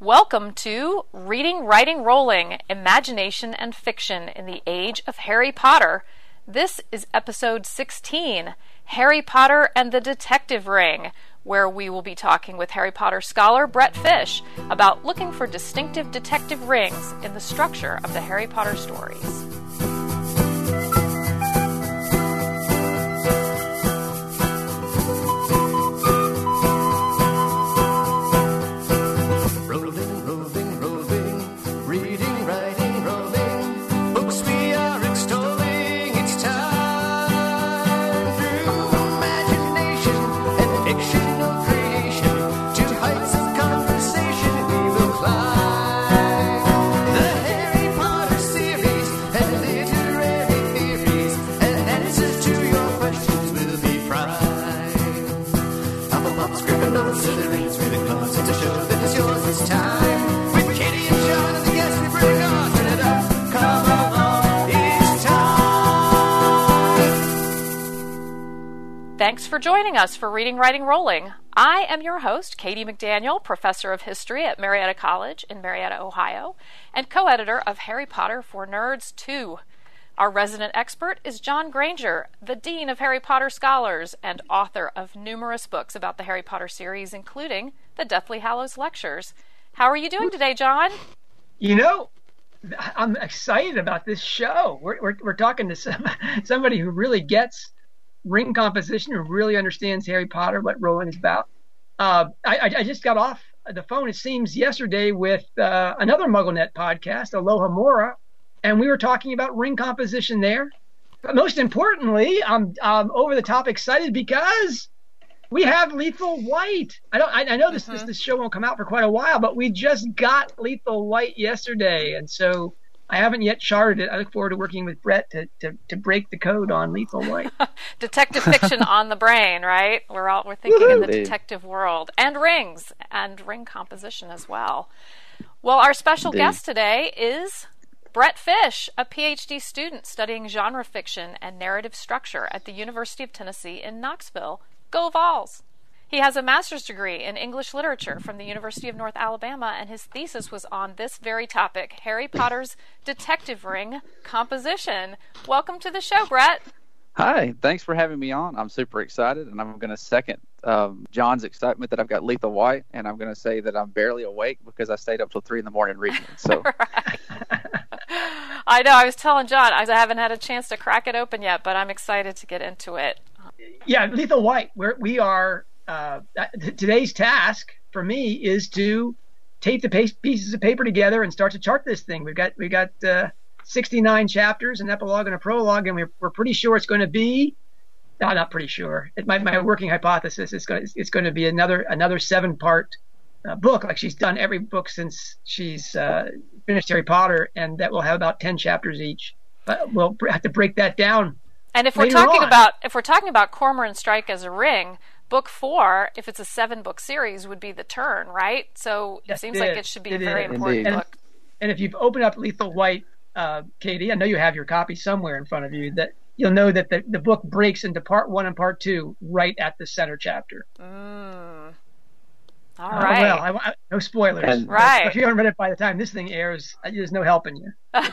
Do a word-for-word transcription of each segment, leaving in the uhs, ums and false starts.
Welcome to Reading, Writing, Rolling, Imagination and Fiction in the Age of Harry Potter. This is episode sixteen, Harry Potter and the Detective Ring, where we will be talking with Harry Potter scholar Brett Fish about looking for distinctive detective rings in the structure of the Harry Potter stories. Thanks for joining us for Reading, Writing, Rolling. I am your host, Katie McDaniel, Professor of History at Marietta College in Marietta, Ohio, and co-editor of Harry Potter for Nerds two. Our resident expert is John Granger, the Dean of Harry Potter Scholars and author of numerous books about the Harry Potter series, including the Deathly Hallows Lectures. How are you doing today, John? You know, I'm excited about this show. We're we're, we're talking to some, somebody who really gets ring composition, who really understands Harry Potter, what Rowling is about. Uh, I, I just got off the phone, it seems, yesterday with uh, another MuggleNet podcast, Aloha Mora, and we were talking about ring composition there. But most importantly, I'm, I'm over the top excited because we have Lethal White. I don't. I, I know this, mm-hmm. this this show won't come out for quite a while, but we just got Lethal White yesterday, and so I haven't yet charted it. I look forward to working with Brett to, to, to break the code on Lethal White. Detective fiction on the brain, right? We're all we're thinking Woo-hoo. in the detective world, and rings and ring composition as well. Well, our special Indeed. guest today is Brett Fish, a P H D student studying genre fiction and narrative structure at the University of Tennessee in Knoxville. Go Vols! He has a master's degree in English literature from the University of North Alabama, and his thesis was on this very topic, Harry Potter's detective ring composition. Welcome to the show, Brett. Hi, thanks for having me on. I'm super excited, and I'm going to second um, John's excitement that I've got Lethal White, and I'm going to say that I'm barely awake because I stayed up till three in the morning reading it. So. I know, I was telling John, I haven't had a chance to crack it open yet, but I'm excited to get into it. Yeah, Lethal White, we're, we are... Uh, today's task for me is to tape the pieces of paper together and start to chart this thing. We've got we've got uh, sixty-nine chapters, an epilogue and a prologue, and we're we're pretty sure it's going to be. No, not pretty sure. It, my my working hypothesis is going it's going to be another another seven part uh, book, like she's done every book since she's uh, finished Harry Potter, and that will have about ten chapters each. But we'll have to break that down. And if we're talking on. about if we're talking about Cormoran Strike as a ring. Book four, if it's a seven-book series, would be the turn, right? So yes, it seems it like is. it should be it a very is. important and, book. And if you've opened up Lethal White, uh, Katie, I know you have your copy somewhere in front of you, that you'll know that the, the book breaks into part one and part two right at the center chapter. Mm. All uh, right. Well, I, I, no spoilers. And, right. If you haven't read it by the time this thing airs, there's no helping you. All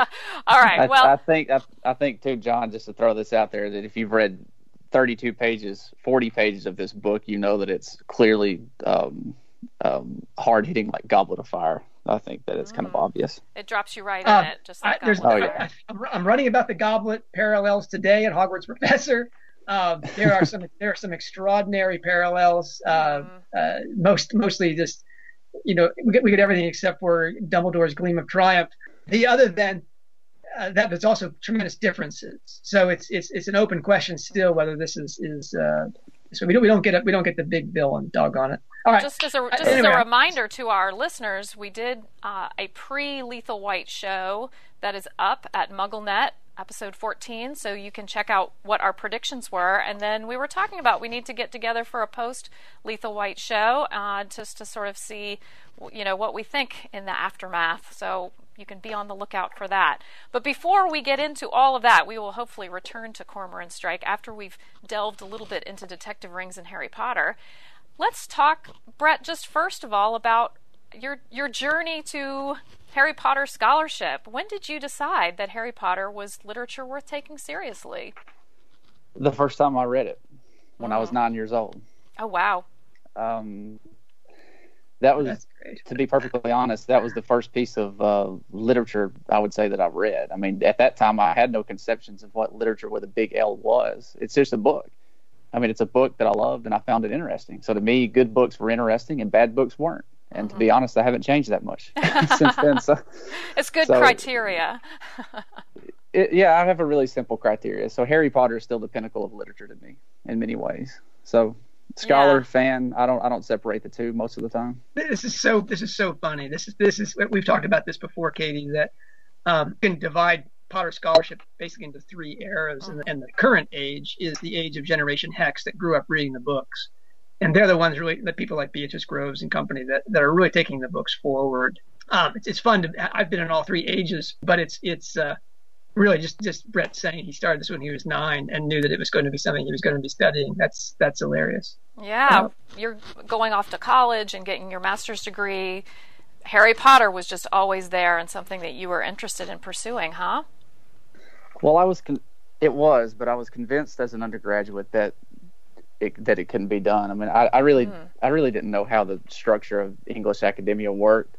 right. Well, I, I think I, I think too, John, just to throw this out there, that if you've read thirty-two pages, forty pages of this book, you know that it's clearly um, um, hard-hitting like Goblet of Fire. I think that it's mm. kind of obvious. It drops you right uh, in it, just like I, Goblet oh, of yeah. Fire. I, I'm running about the Goblet parallels today at Hogwarts Professor. Um, there are some there are some extraordinary parallels. Uh, mm. uh, most mostly just you know we get we get everything except for Dumbledore's Gleam of Triumph. The other than Uh, that there's also tremendous differences. So it's it's it's an open question still whether this is is uh, so we don't we don't get it we don't get the big bill and dog on it. All right. Just as a just anyway. as a reminder to our listeners, we did uh, a pre-Lethal White show that is up at MuggleNet, episode fourteen, so you can check out what our predictions were. And then we were talking about we need to get together for a post-Lethal White show uh, just to sort of see, you know, what we think in the aftermath. So you can be on the lookout for that. But before we get into all of that, we will hopefully return to Cormoran Strike after we've delved a little bit into detective rings and Harry Potter. Let's talk, Brett, just first of all about your your journey to Harry Potter scholarship. When did you decide that Harry Potter was literature worth taking seriously? The first time I read it, when mm. I was nine years old. Oh, wow. Um, that was, to be perfectly honest, that was the first piece of uh, literature I would say that I read. I mean, at that time, I had no conceptions of what literature with a big L was. It's just a book. I mean, it's a book that I loved, and I found it interesting. So to me, good books were interesting, and bad books weren't. And mm-hmm. to be honest, I haven't changed that much since then. So it's good so, criteria. it, yeah, I have a really simple criteria. So Harry Potter is still the pinnacle of literature to me in many ways. So scholar, yeah. fan, I don't I don't separate the two most of the time. This is so this is so funny. This is this is we've talked about this before, Katie, that um, you can divide Potter scholarship basically into three eras, mm-hmm. and, and the current age is the age of Generation Hex that grew up reading the books. And they're the ones really, the people like Beatrice Groves and company that, that are really taking the books forward. Um, it's, it's fun to, I've been in all three ages, but it's, it's, uh, really just, just Brett saying he started this when he was nine and knew that it was going to be something he was going to be studying. That's, that's hilarious. Yeah. Uh, you're going off to college and getting your master's degree. Harry Potter was just always there and something that you were interested in pursuing, huh? Well, I was, con- it was, but I was convinced as an undergraduate that, It, that it couldn't be done. I mean, I, I really, mm. I really didn't know how the structure of English academia worked,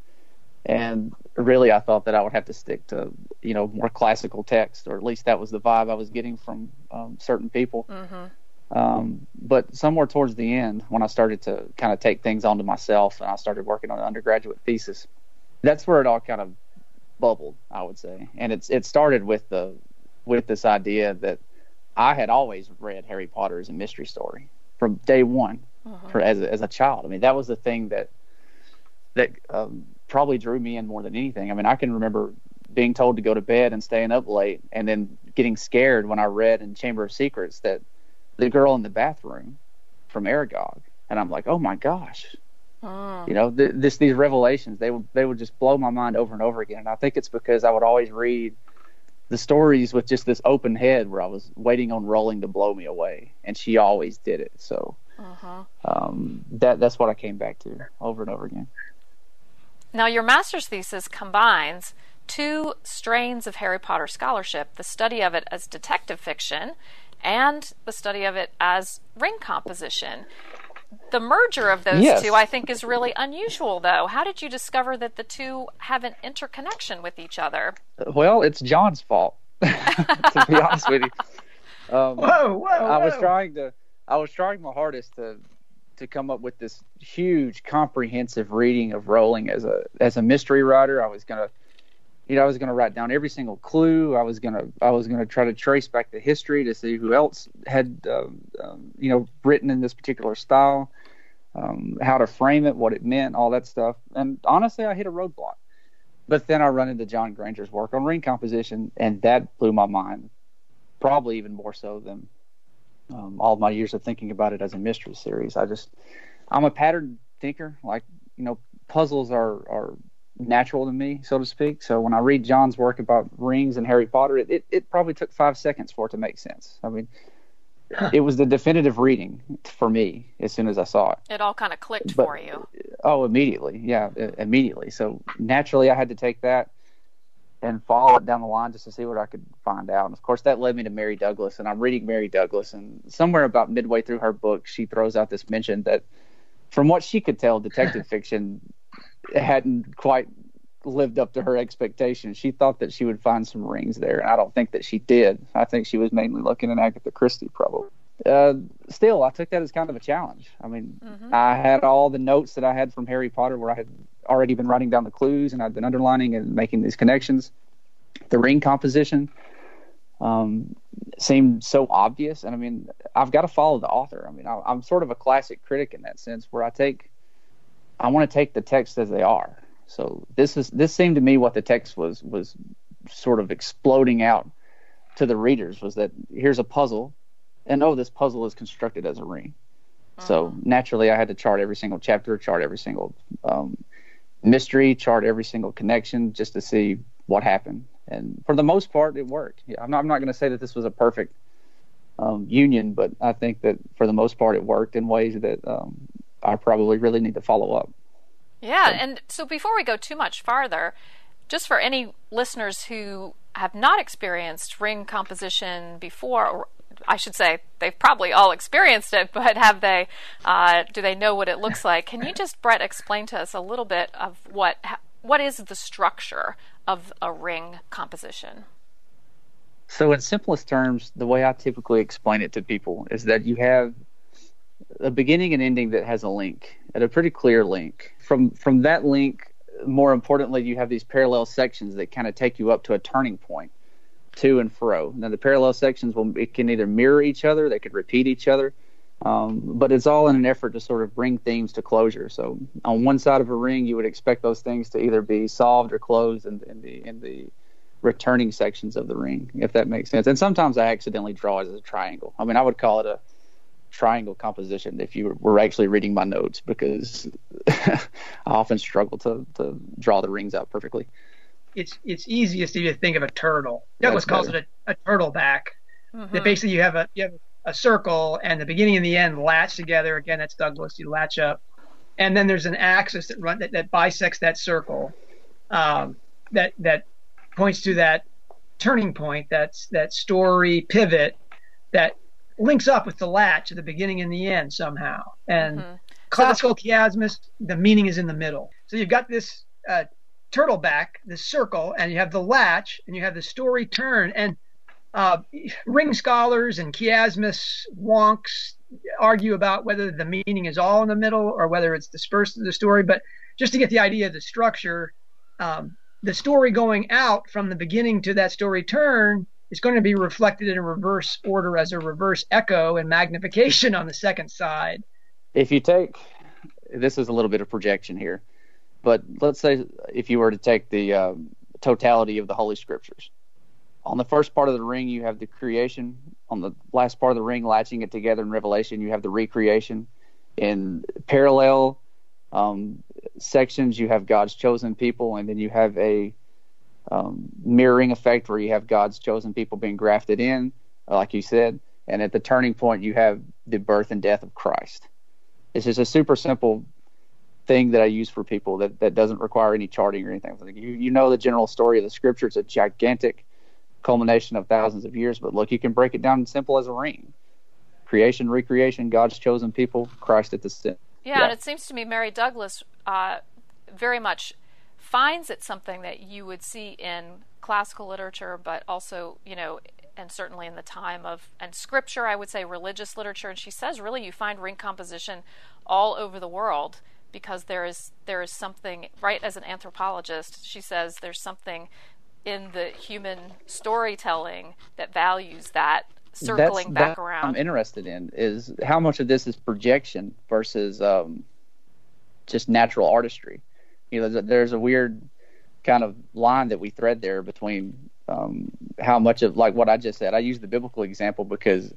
and really, I thought that I would have to stick to, you know, more classical text, or at least that was the vibe I was getting from um, certain people. Mm-hmm. Um, but somewhere towards the end, when I started to kind of take things onto myself, and I started working on an undergraduate thesis, that's where it all kind of bubbled, I would say. And it's it started with the with this idea that I had always read Harry Potter as a mystery story from day one, uh-huh. for, as a, as a child. I mean, that was the thing that that um, probably drew me in more than anything. I mean, I can remember being told to go to bed and staying up late, and then getting scared when I read in Chamber of Secrets that the girl in the bathroom from Aragog, and I'm like, oh my gosh, uh. you know, th- this these revelations, they would they would just blow my mind over and over again. And I think it's because I would always read the stories with just this open head where I was waiting on Rowling to blow me away, and she always did it. So uh-huh. um, that that's what I came back to over and over again. Now, your master's thesis combines two strains of Harry Potter scholarship, the study of it as detective fiction and the study of it as ring composition. The merger of those yes. two, I think, is really unusual, though. How did you discover that the two have an interconnection with each other? Well, it's John's fault, to be honest with you. Um, whoa, whoa, I whoa. was trying to, I was trying my hardest to, to come up with this huge, comprehensive reading of Rowling as a as a mystery writer. I was gonna, you know, I was gonna write down every single clue. I was gonna, I was gonna try to trace back the history to see who else had, um, um, you know, written in this particular style, um, how to frame it, what it meant, all that stuff. And honestly, I hit a roadblock. But then I run into John Granger's work on ring composition, and that blew my mind, probably even more so than um, all my years of thinking about it as a mystery series. I just, I'm a pattern thinker. Like, you know, puzzles are, are natural to me, so to speak. So when I read John's work about rings and Harry Potter, it, it, it probably took five seconds for it to make sense. I mean, it was the definitive reading for me as soon as I saw it. It all kind of clicked but, for you. Oh, immediately. Yeah, immediately. So naturally I had to take that and follow it down the line just to see what I could find out. And of course that led me to Mary Douglas, and I'm reading Mary Douglas, and somewhere about midway through her book, she throws out this mention that from what she could tell, detective fiction hadn't quite lived up to her expectations. She thought that she would find some rings there, and I don't think that she did. I think she was mainly looking at Agatha Christie, probably. Uh, still, I took that as kind of a challenge. I mean, mm-hmm. I had all the notes that I had from Harry Potter where I had already been writing down the clues, and I'd been underlining and making these connections. The ring composition um, seemed so obvious, and I mean, I've got to follow the author. I mean, I, I'm sort of a classic critic in that sense, where I take, I want to take the text as they are. So this is this seemed to me what the text was was sort of exploding out to the readers, was that here's a puzzle, and oh, this puzzle is constructed as a ring. Uh-huh. So naturally, I had to chart every single chapter, chart every single um, mystery, chart every single connection, just to see what happened. And for the most part, it worked. Yeah, I'm not, I'm not going to say that this was a perfect um, union, but I think that for the most part, it worked in ways that um, I probably really need to follow up. Yeah, So, and so before we go too much farther, just for any listeners who have not experienced ring composition before, or I should say they've probably all experienced it, but have they? Uh, do they know what it looks like? Can you just, Brett, explain to us a little bit of what what is the structure of a ring composition? so in simplest terms, the way I typically explain it to people is that you have a beginning and ending that has a link, and a pretty clear link. From from that link, more importantly, you have these parallel sections that kind of take you up to a turning point, to and fro. Now, the parallel sections will it can either mirror each other, they could repeat each other, um, but it's all in an effort to sort of bring themes to closure. So, on one side of a ring, you would expect those things to either be solved or closed in, in the in the returning sections of the ring, if that makes sense. And sometimes I accidentally draw it as a triangle. I mean, I would call it a triangle composition if you were actually reading my notes, because I often struggle to, to draw the rings out perfectly. It's it's easiest if you think of a turtle. Douglas calls it a, a turtle back. Mm-hmm. That basically you have a you have a circle, and the beginning and the end latch together. Again, that's Douglas. You latch up, and then there's an axis that run that, that bisects that circle. Um, that that points to that turning point. That's that story pivot that links up with the latch at the beginning and the end somehow. And mm-hmm. classical chiasmus, the meaning is in the middle. So you've got this uh, turtle back, this circle, and you have the latch, and you have the story turn. And uh, ring scholars and chiasmus wonks argue about whether the meaning is all in the middle or whether it's dispersed in the story. But just to get the idea of the structure, um, the story going out from the beginning to that story turn is going to be reflected in a reverse order as a reverse echo and magnification on the second side. If you take, this is a little bit of projection here, but let's say if you were to take the uh, totality of the Holy Scriptures. On the first part of the ring, you have the creation. On the last part of the ring, latching it together in Revelation, you have the recreation. In parallel um, sections, you have God's chosen people, and then you have a um, mirroring effect where you have God's chosen people being grafted in, like you said. And at the turning point, you have the birth and death of Christ. It's just a super simple thing that I use for people that, that doesn't require any charting or anything. You, you know the general story of the Scripture. It's a gigantic culmination of thousands of years, but look, you can break it down simple as a ring. Creation, recreation, God's chosen people, Christ at the center. Yeah, yeah. And it seems to me Mary Douglas uh, very much finds it something that you would see in classical literature, but also, you know, and certainly in the time of, and scripture, I would say religious literature. And she says really you find ring composition all over the world, because there is there is something, right, as an anthropologist, she says there's something in the human storytelling that values that circling That's, back that around. I'm interested in is how much of this is projection versus um, just natural artistry. You know, there's a, there's a weird kind of line that we thread there between um, how much of, like what I just said, I use the biblical example because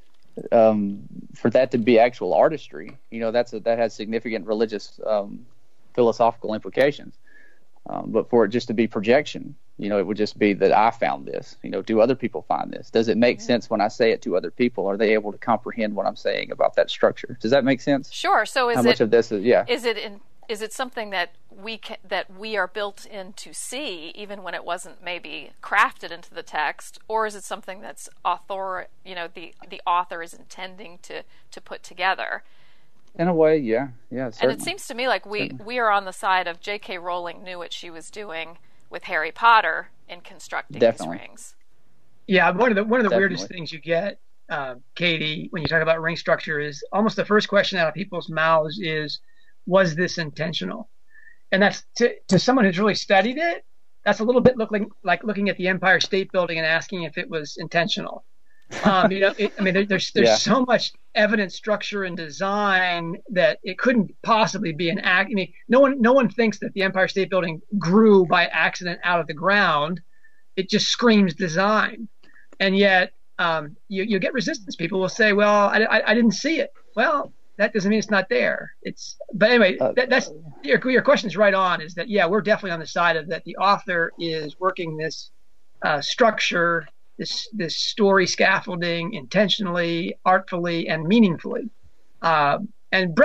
um, for that to be actual artistry, you know, that's a, that has significant religious um, philosophical implications. Um, but for it just to be projection, you know, it would just be that I found this. You know, do other people find this? Does it make sense when I say it to other people? Are they able to comprehend what I'm saying about that structure? Does that make sense? Sure. So is How it, much of this is, yeah. Is it in, is it something that we can, that we are built in to see, even when it wasn't maybe crafted into the text, or is it something that's author, you know, the the author is intending to to put together? In a way, yeah, yeah. Certainly. And it seems to me like we, certainly. we are on the side of J K. Rowling knew what she was doing with Harry Potter in constructing Definitely. these rings. Yeah, one of the one of the Definitely. weirdest things you get, uh, Katie, when you talk about ring structure is almost the first question out of people's mouths is, was this intentional? And that's to, to someone who's really studied it, that's a little bit look like, like looking at the Empire State Building and asking if it was intentional. Um, you know, it, I mean, there, there's there's Yeah. so much evidence, structure, and design that it couldn't possibly be an act. I mean, no one no one thinks that the Empire State Building grew by accident out of the ground. It just screams design, and yet um, you you get resistance. People will say, "Well, I, I, I didn't see it." Well, that doesn't mean it's not there. It's but anyway, Uh, that, that's your your question is right on. Is that yeah, we're definitely on the side of that. The author is working this uh, structure. This this story scaffolding intentionally, artfully, and meaningfully. Uh, and Brett's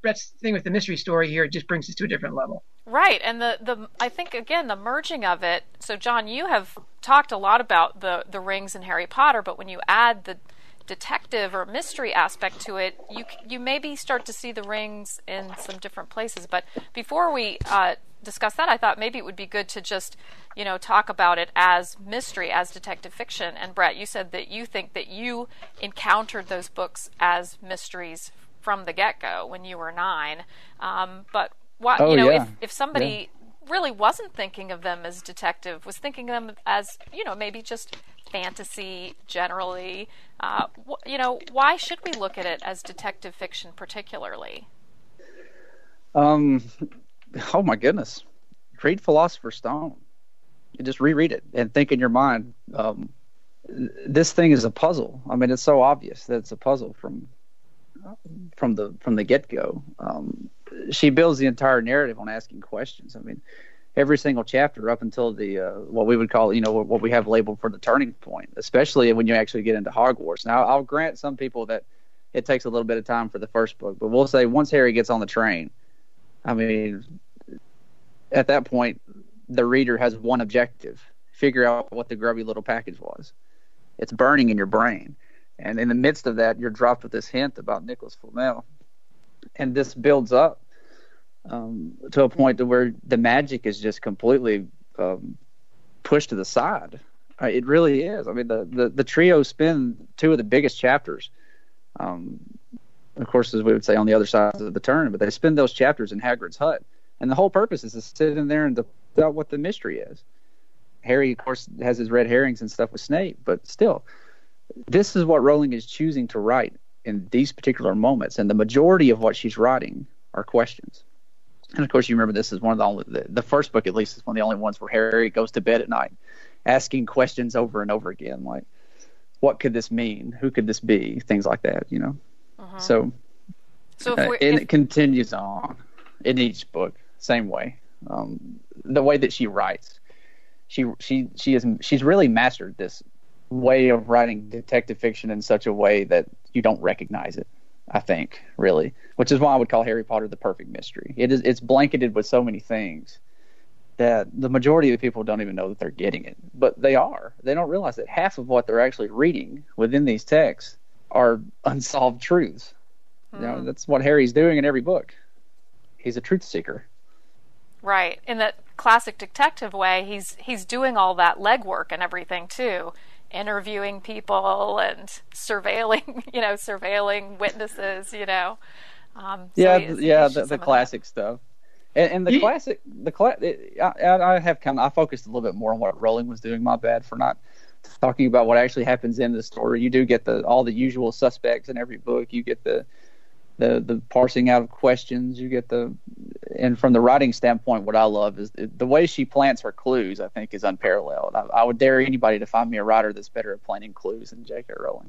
Brett's thing with the mystery story here, it just brings us to a different level. Right, and the, the I think, again, the merging of it. So, John, you have talked a lot about the, the rings in Harry Potter, but when you add the detective or mystery aspect to it, you you maybe start to see the rings in some different places. But before we uh, discuss that, I thought maybe it would be good to just, you know, talk about it as mystery, as detective fiction. And Brett, you said that you think that you encountered those books as mysteries from the get-go when you were nine. Um, but what oh, you know, yeah. if if somebody yeah. really wasn't thinking of them as detective, was thinking of them as, you know, maybe just fantasy generally, uh, wh- you know, why should we look at it as detective fiction particularly? Um, oh my goodness. Read Philosopher's Stone. You just reread it and think in your mind, um, this thing is a puzzle. I mean, it's so obvious that it's a puzzle from from the from the get-go. Um, she builds the entire narrative on asking questions. I mean, every single chapter up until the uh, what we would call, you know, what we have labeled for the turning point, especially when you actually get into Hogwarts. Now, I'll grant some people that it takes a little bit of time for the first book, but we'll say once Harry gets on the train, I mean, at that point, the reader has one objective: figure out what the grubby little package was. It's burning in your brain. And in the midst of that, you're dropped with this hint about Nicholas Flamel. And this builds up um, to a point to where the magic is just completely um, pushed to the side. Uh, it really is. I mean, the, the, the trio spend two of the biggest chapters, um, of course, as we would say, on the other side of the turn, but they spend those chapters in Hagrid's hut. And the whole purpose is to sit in there and to find out what the mystery is. Harry, of course, has his red herrings and stuff with Snape, but still, this is what Rowling is choosing to write in these particular moments, and the majority of what she's writing are questions. And of course, you remember this is one of the only, the, the first book at least is one of the only ones where Harry goes to bed at night asking questions over and over again, like, what could this mean? Who could this be? Things like that, you know. Uh-huh. So, so if uh, and if... it continues on in each book, same way. Um, the way that she writes, she she she is she's really mastered this way of writing detective fiction in such a way that you don't recognize it, I think, really, which is why I would call Harry Potter the perfect mystery. It is, it's blanketed with so many things that the majority of the people don't even know that they're getting it, but they are. They don't realize that half of what they're actually reading within these texts are unsolved truths. Mm. You know, that's what Harry's doing in every book. He's a truth seeker. Right. In that classic detective way, he's he's doing all that legwork and everything too. Interviewing people and surveilling, you know, surveilling witnesses, you know. Um, so yeah, yeah, the, the classic that. stuff. And, and the yeah. classic, the cla- I, I have kind of, I focused a little bit more on what Rowling was doing. My bad for not talking about what actually happens in the story. You do get the all the usual suspects in every book. You get the the the parsing out of questions. You get the, and from the writing standpoint, what I love is the, the way she plants her clues. I think is unparalleled. I, I would dare anybody to find me a writer that's better at planting clues than J K. Rowling.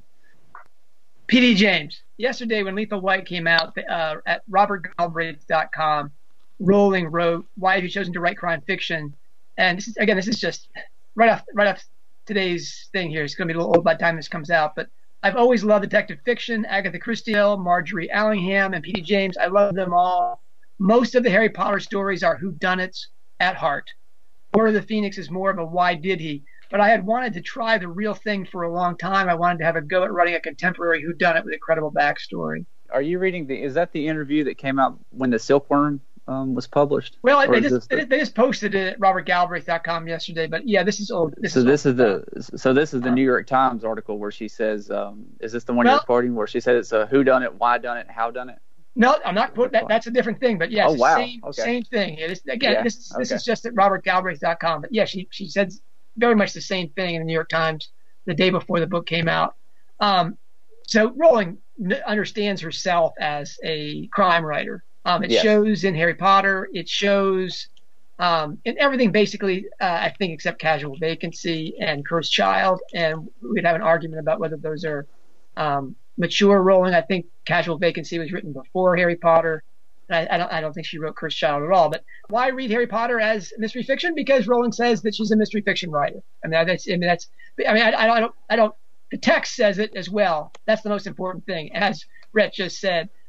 P D James, yesterday when Lethal White came out uh, at robert galbraith dot com, Rowling wrote, "Why have you chosen to write crime fiction?" And this is, again, this is just right off right off today's thing here. It's going to be a little old by the time this comes out, but I've always loved detective fiction. Agatha Christie, Marjorie Allingham, and P D James. I love them all. Most of the Harry Potter stories are whodunits at heart. Order of the Phoenix is more of a why did he? But I had wanted to try the real thing for a long time. I wanted to have a go at writing a contemporary whodunit with a credible backstory. Are you reading the? Is that the interview that came out when the Silkworm um, was published? Well, they just the... they just posted it at robert galbraith dot com yesterday. But yeah, this is old. This so is this old. is the so this is the New York Times article where she says, um, "Is this the one well, you're quoting?" Where she said it's a who done it, why done it, how done it. No, I'm not quoting that. That's a different thing. But yes, oh, wow. same okay. same thing. It is, again, yeah. this this okay. is just at robert galbraith dot com. But yeah, she she said very much the same thing in the New York Times the day before the book came out. Um, so Rowling n- understands herself as a crime writer. Um, it yes. shows in Harry Potter. It shows um, in everything basically, uh, I think, except Casual Vacancy and Cursed Child. And we'd have an argument about whether those are um, mature Rowling. I think Casual Vacancy was written before Harry Potter. I, I don't. I don't think she wrote Cursed Child at all. But why read Harry Potter as mystery fiction? Because Rowling says that she's a mystery fiction writer. I mean, that's. I mean, that's. I mean, I, I don't. I don't. The text says it as well. That's the most important thing. As Brett just said,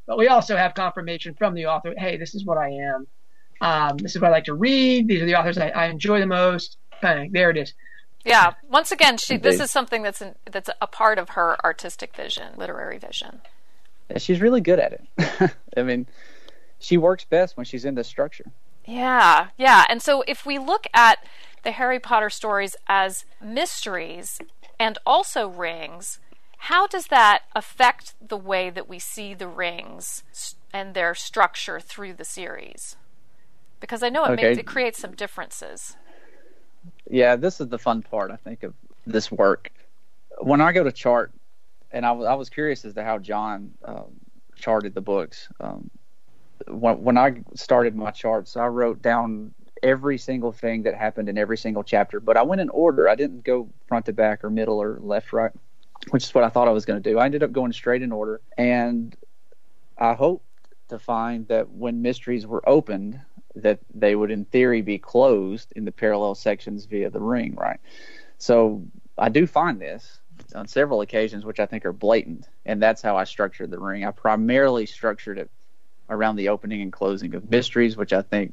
but we also have confirmation from the author. Hey, this is what I am. Um, this is what I like to read. These are the authors I, I enjoy the most. Bang, there it is. Yeah. Once again, she this is something that's an, that's a part of her artistic vision, literary vision. Yeah, she's really good at it. I mean, she works best when she's in this structure. Yeah, yeah. And so if we look at the Harry Potter stories as mysteries and also rings, how does that affect the way that we see the rings and their structure through the series? Because I know it, okay. makes, it creates some differences. Yeah, this is the fun part, I think, of this work. When I go to chart, and I was, I was curious as to how John um, charted the books. Um, when, when I started my charts, I wrote down every single thing that happened in every single chapter, but I went in order. I didn't go front to back or middle or left, right, which is what I thought I was going to do. I ended up going straight in order, and I hoped to find that when mysteries were opened, that they would in theory be closed in the parallel sections via the ring, right? So I do find this on several occasions, which I think are blatant, and that's how I structured the ring. I primarily structured it around the opening and closing of mysteries, which I think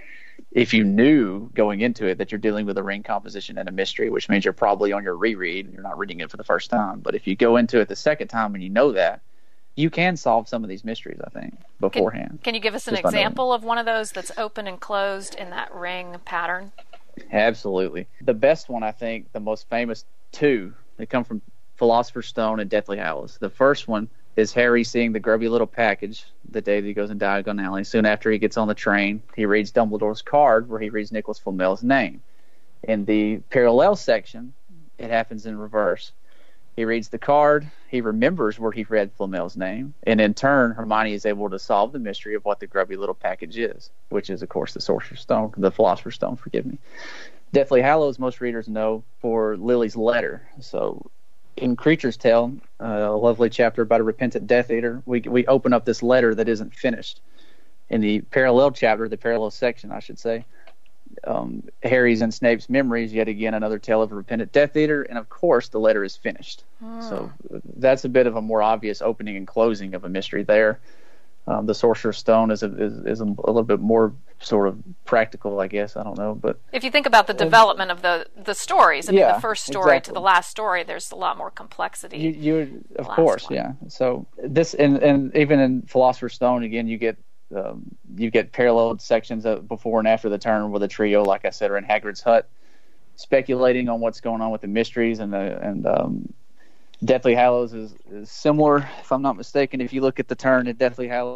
if you knew going into it that you're dealing with a ring composition and a mystery, which means you're probably on your reread and you're not reading it for the first time. But if you go into it the second time and you know that, you can solve some of these mysteries, I think, beforehand. Can, can you give us an example of one of those that's open and closed in that ring pattern? Absolutely. The best one, I think, the most famous two, they come from Philosopher's Stone and Deathly Hallows. The first one is Harry seeing the grubby little package the day that he goes in Diagon Alley. Soon after he gets on the train, he reads Dumbledore's card where he reads Nicholas Flamel's name. In the parallel section, it happens in reverse. He reads the card, he remembers where he read Flamel's name, and in turn, Hermione is able to solve the mystery of what the grubby little package is, which is, of course, the Sorcerer's Stone, the Philosopher's Stone, forgive me. Deathly Hallows, most readers know for Lily's letter. So in Creature's Tale, uh, a lovely chapter about a repentant Death Eater, we we open up this letter that isn't finished. In the parallel chapter, the parallel section, I should say, um, Harry's and Snape's memories, yet again another tale of a repentant Death Eater, and of course the letter is finished. Hmm. So that's a bit of a more obvious opening and closing of a mystery there. Um, the Sorcerer's Stone is a, is, is a little bit more sort of practical, I guess. I don't know, but if you think about the development of the the stories, I mean, yeah, the first story exactly. to the last story, there's a lot more complexity. You, you of course, one. yeah. So this, and, and even in Philosopher's Stone, again, you get um, you get parallel sections of before and after the turn where the trio, like I said, are in Hagrid's hut, speculating on what's going on with the mysteries, and the and um, Deathly Hallows is, is similar, if I'm not mistaken. If you look at the turn at Deathly Hallows,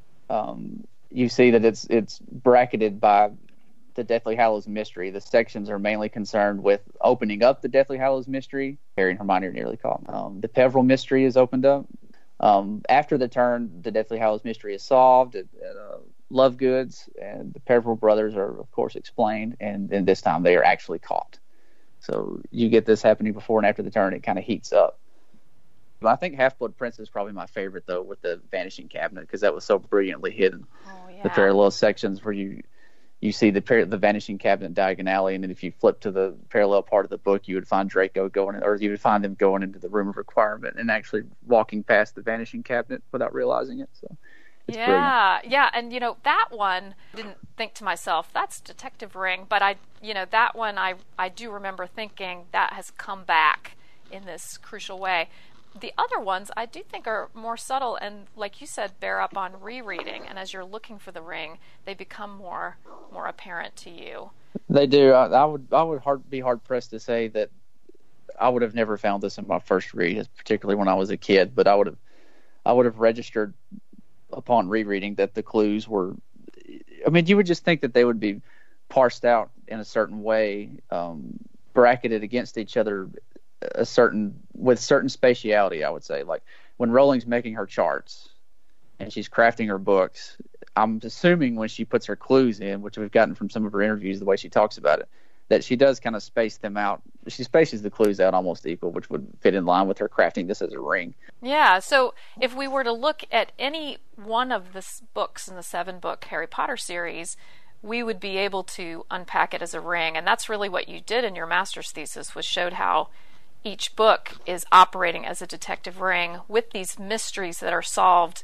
um, you see that it's it's bracketed by the Deathly Hallows mystery. The sections are mainly concerned with opening up the Deathly Hallows mystery. Harry and Hermione are nearly caught. Um, the Peveril mystery is opened up. Um, after the turn, the Deathly Hallows mystery is solved at, at uh, Lovegoods, and the Peveril brothers are, of course, explained, and, and this time they are actually caught. So you get this happening before and after the turn. It kind of heats up. But I think Half-Blood Prince is probably my favorite, though, with the Vanishing Cabinet, because that was so brilliantly hidden. Oh, yeah. The parallel sections where you you see the par- the Vanishing Cabinet Diagon Alley, and then if you flip to the parallel part of the book, you would find Draco going, or you would find them going into the Room of Requirement and actually walking past the Vanishing Cabinet without realizing it. So it's yeah, brilliant. yeah, and you know that one, I didn't think to myself, that's Detective Ring, but I, you know, that one I I do remember thinking that has come back in this crucial way. The other ones I do think are more subtle and, like you said, bear up on rereading. And as you're looking for the ring, they become more more apparent to you. They do. I, I would I would hard, be hard pressed to say that I would have never found this in my first read, particularly when I was a kid. But I would have I would have registered upon rereading that the clues were. I mean, you would just think that they would be parsed out in a certain way, um, bracketed against each other. A certain with certain spatiality, I would say. Like when Rowling's making her charts and she's crafting her books, I'm assuming when she puts her clues in, which we've gotten from some of her interviews, the way she talks about it, that she does kind of space them out. She spaces the clues out almost equal, which would fit in line with her crafting this as a ring. Yeah, so if we were to look at any one of the books in the seven-book Harry Potter series, we would be able to unpack it as a ring. And that's really what you did in your master's thesis, was showed how each book is operating as a detective ring with these mysteries that are solved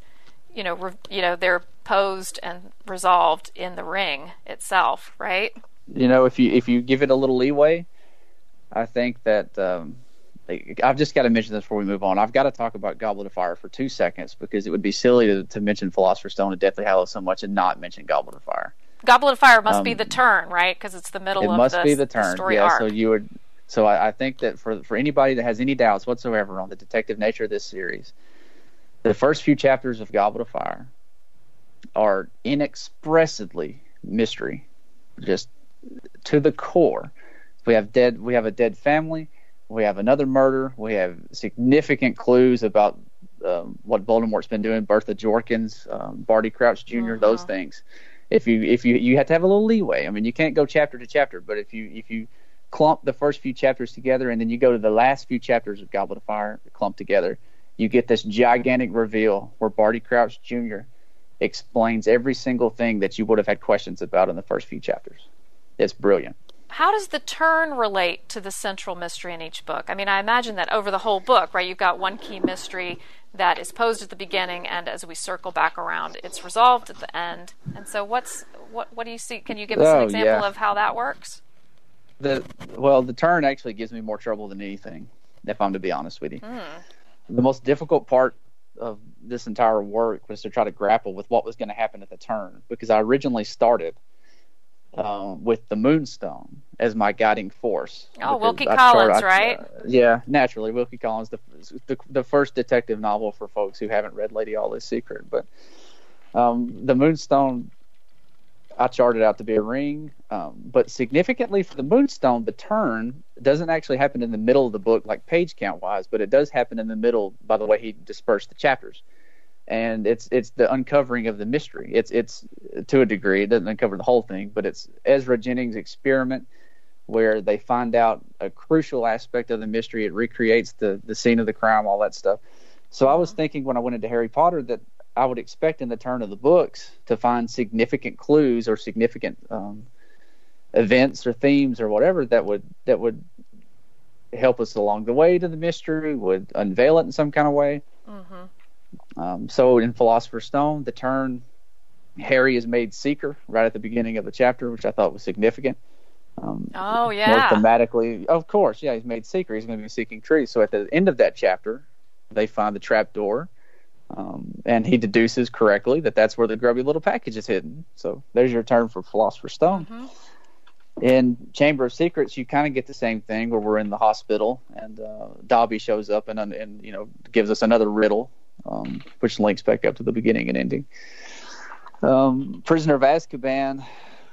you know, re, you know, they're posed and resolved in the ring itself, right? You know, if you if you give it a little leeway, I think that um, I've just got to mention this before we move on. I've got to talk about Goblet of Fire for two seconds because it would be silly to, to mention Philosopher's Stone and Deathly Hallows so much and not mention Goblet of Fire. Goblet of Fire must um, be the turn, right? Because it's the middle it of must the, be the turn. the story yeah, arc. So you would. So I, I think that for for anybody that has any doubts whatsoever on the detective nature of this series, the first few chapters of Goblet of Fire are inexpressibly mystery, just to the core. We have dead. We have a dead family. We have another murder. We have significant clues about um, what Voldemort's been doing. Bertha Jorkins, um, Barty Crouch Junior Uh-huh. Those things. If you if you you have to have a little leeway. I mean, you can't go chapter to chapter, but if you if you clump the first few chapters together and then you go to the last few chapters of Goblet of Fire clumped together, you get this gigantic reveal where Barty Crouch Junior explains every single thing that you would have had questions about in the first few chapters. It's brilliant. How does the turn relate to the central mystery in each book? I mean, I imagine that over the whole book, right, you've got one key mystery that is posed at the beginning, and as we circle back around, it's resolved at the end. And so what's what what do you see? Can you give us Oh, an example yeah. of how that works? The well, the turn actually gives me more trouble than anything, if I'm to be honest with you. Mm. The most difficult part of this entire work was to try to grapple with what was going to happen at the turn, because I originally started um, with the Moonstone as my guiding force. Oh, Wilkie I Collins, started, right? Uh, yeah, naturally, Wilkie Collins, the, the the first detective novel for folks who haven't read Lady Olive's Secret. But um, the Moonstone, I charted out to be a ring, um, but significantly for the Moonstone, the turn doesn't actually happen in the middle of the book, like page count wise, but it does happen in the middle by the way he dispersed the chapters, and it's it's the uncovering of the mystery. It's it's to a degree, it doesn't uncover the whole thing, but it's Ezra Jennings' experiment where they find out a crucial aspect of the mystery. It recreates the the scene of the crime, all that stuff. So I was thinking when I went into Harry Potter that I would expect in the turn of the books to find significant clues or significant um, events or themes or whatever that would that would help us along the way to the mystery, would unveil it in some kind of way. Mm-hmm. Um, so in Philosopher's Stone, the turn, Harry is made seeker right at the beginning of the chapter, which I thought was significant. Um, Oh, yeah. More thematically, of course, yeah, he's made seeker. He's going to be seeking truth. So at the end of that chapter, they find the trap door. Um, and he deduces correctly that that's where the grubby little package is hidden. So there's your term for Philosopher's Stone. Mm-hmm. In Chamber of Secrets, you kind of get the same thing where we're in the hospital and uh, Dobby shows up and, and you know gives us another riddle, um, which links back up to the beginning and ending. Um, Prisoner of Azkaban.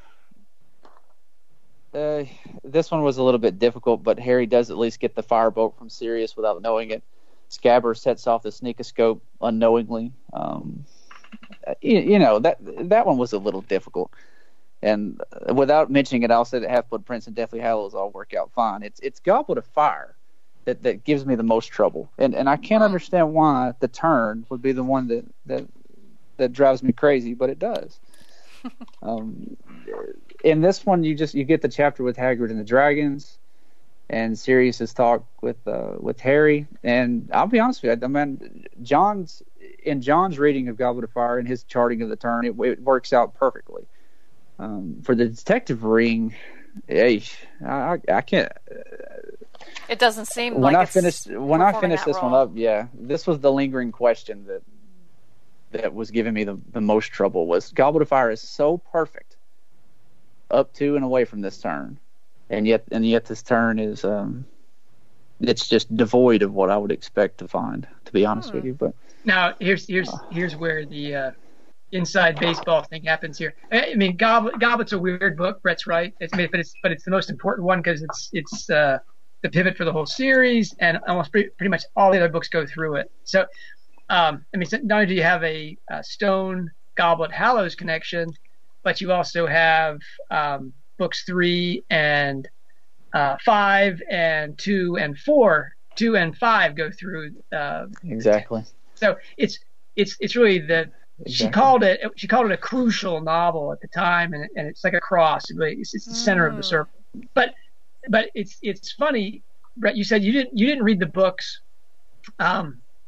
Uh, this one was a little bit difficult, but Harry does at least get the firebolt from Sirius without knowing it. Scabber sets off the sneakoscope unknowingly. Um, you, you know, that that one was a little difficult. And without mentioning it, I'll say that Half-Blood Prince and Deathly Hallows all work out fine. It's it's Goblet of Fire that, that gives me the most trouble. And and I can't understand why the turn would be the one that, that, that drives me crazy, but it does. um, in this one, you just you get the chapter with Hagrid and the dragons, and Sirius's talk with uh, with Harry. And I'll be honest with you, I mean, John's in John's reading of Goblet of Fire and his charting of the turn, it, it works out perfectly. Um, for the detective ring, hey, I, I can't. It doesn't seem when like I it's finished when I performing finished that this one role. up, yeah, this was the lingering question that that was giving me the, the most trouble. Was Goblet of Fire is so perfect up to and away from this turn, and yet and yet this turn is um, it's just devoid of what I would expect to find. To be honest Hmm. with you, but Now here's here's here's where the uh, inside baseball thing happens here. I mean, Goblet, Goblet's a weird book. Brett's right. It's, I mean, but it's but it's the most important one because it's it's uh, the pivot for the whole series, and almost pretty, pretty much all the other books go through it. So, um, I mean, so not only do you have a, a Stone Goblet Hallows connection, but you also have um, books three and uh, five and two and four. Two and five go through. Uh, exactly. so it's it's it's really the Exactly. she called it she called it a crucial novel at the time, and, and it's like a cross. It's, it's the center of the circle. But but it's it's funny, Brett. You said you didn't you didn't read the books um,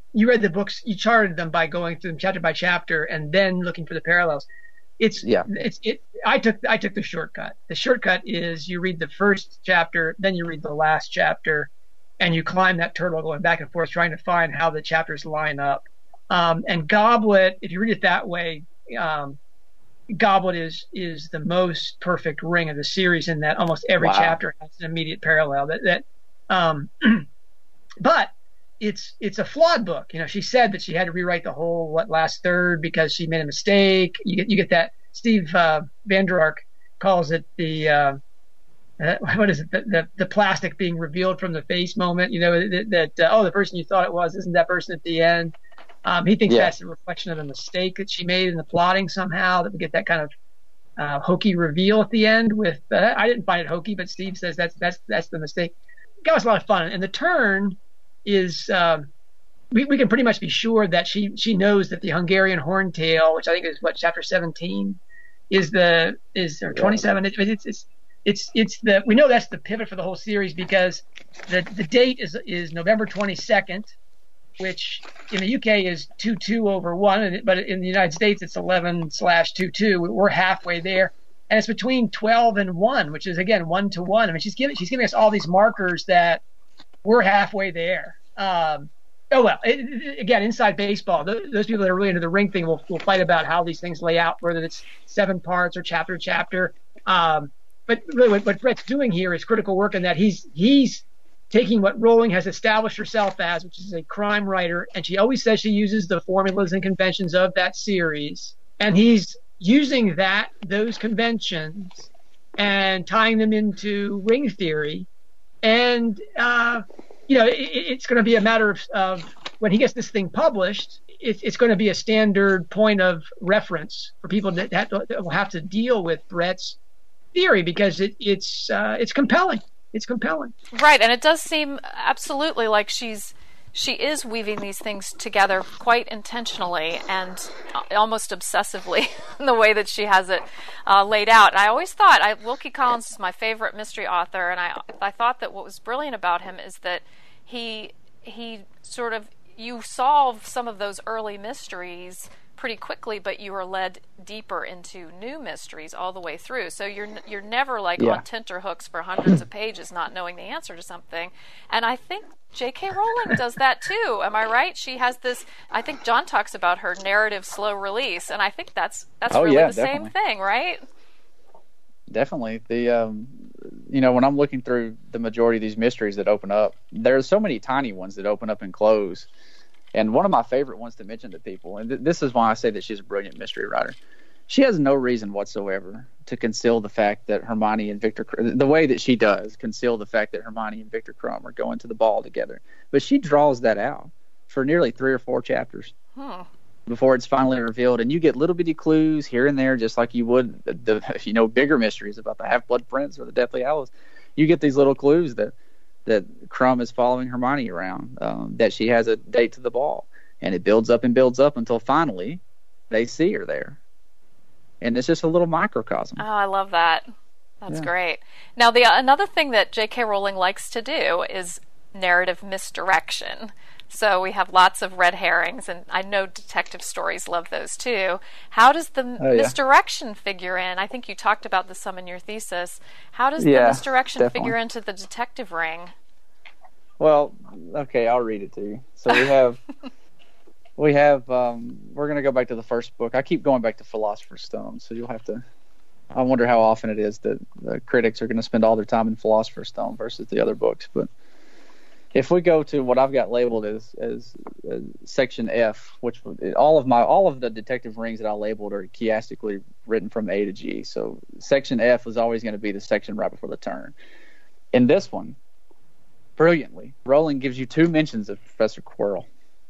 you read the books, you charted them by going through them chapter by chapter and then looking for the parallels. It's yeah. It's it. I took I took the shortcut. The shortcut is you read the first chapter, then you read the last chapter, and you climb that turtle going back and forth trying to find how the chapters line up. Um, and Goblet, if you read it that way, um, Goblet is is the most perfect ring of the series in that almost every wow. chapter has an immediate parallel. That that, um, but it's it's a flawed book. You know, she said that she had to rewrite the whole what last third because she made a mistake. You get you get that. Steve uh, Vander Ark calls it the uh, uh, what is it the, the the plastic being revealed from the face moment. You know that, that uh, oh the person you thought it was isn't that person at the end. Um, he thinks yeah. that's a reflection of a mistake that she made in the plotting somehow, that we get that kind of uh, hokey reveal at the end with, uh, I didn't find it hokey, but Steve says that's that's that's the mistake. It got us a lot of fun. And the turn is, uh, we, we can pretty much be sure that she, she knows that the Hungarian horntail, which I think is what, chapter seventeen, is the, is, or twenty-seven, it's, it's, it's, it's, it's the, we know that's the pivot for the whole series because the, the date is, is November twenty-second, which in the U K is two two over one, but in the United States it's eleven slash two two. We're halfway there. And it's between twelve and one, which is, again, one to one. I mean, she's giving she's giving us all these markers that we're halfway there. Um, oh, well, it, it, again, inside baseball, th- those people that are really into the ring thing will, will fight about how these things lay out, whether it's seven parts or chapter to chapter. Um, but really what, what Brett's doing here is critical work in that he's he's taking what Rowling has established herself as, which is a crime writer, and she always says she uses the formulas and conventions of that series, and he's using that those conventions and tying them into ring theory, and uh, you know it, it's going to be a matter of, of when he gets this thing published, it, it's going to be a standard point of reference for people that, that, that will have to deal with Brett's theory because it, it's uh, it's compelling. It's compelling. Right, and it does seem absolutely like she's she is weaving these things together quite intentionally and almost obsessively in the way that she has it uh, laid out. And I always thought, I, Wilkie Collins is my favorite mystery author, and I I thought that what was brilliant about him is that he he sort of, you solve some of those early mysteries pretty quickly, but you are led deeper into new mysteries all the way through. So you're you're never like yeah. on tenterhooks for hundreds of pages not knowing the answer to something. And I think J K. Rowling does that too. Am I right? She has this, I think John talks about her narrative slow release, and I think that's that's oh, really yeah, the definitely. same thing, right? Definitely. The um you know, when I'm looking through the majority of these mysteries that open up, there's so many tiny ones that open up and close. And one of my favorite ones to mention to people, and th- this is why I say that she's a brilliant mystery writer, she has no reason whatsoever to conceal the fact that Hermione and Victor, the way that she does, conceal the fact that Hermione and Victor Crumb are going to the ball together. But she draws that out for nearly three or four chapters hmm. before it's finally revealed. And you get little bitty clues here and there, just like you would the, the you know bigger mysteries about the Half-Blood Prince or the Deathly Hallows. You get these little clues that that Crumb is following Hermione around, um, that she has a date to the ball. And it builds up and builds up until finally they see her there. And it's just a little microcosm. Oh, I love that. That's yeah. great. Now, the another thing that J K. Rowling likes to do is narrative misdirection. So we have lots of red herrings, and I know detective stories love those too. How does the oh, yeah. misdirection figure in? I think you talked about this some in your thesis. How does yeah, the misdirection definitely. figure into the detective ring? Well, okay, I'll read it to you. So we have, we have, um, we're going to go back to the first book. I keep going back to Philosopher's Stone, so you'll have to, I wonder how often it is that the critics are going to spend all their time in Philosopher's Stone versus the other books. But if we go to what I've got labeled as, as, as section F, which all of my, all of the detective rings that I labeled are chiastically written from A to G. So section F is always going to be the section right before the turn. In this one, brilliantly, Rowling gives you two mentions of Professor Quirrell.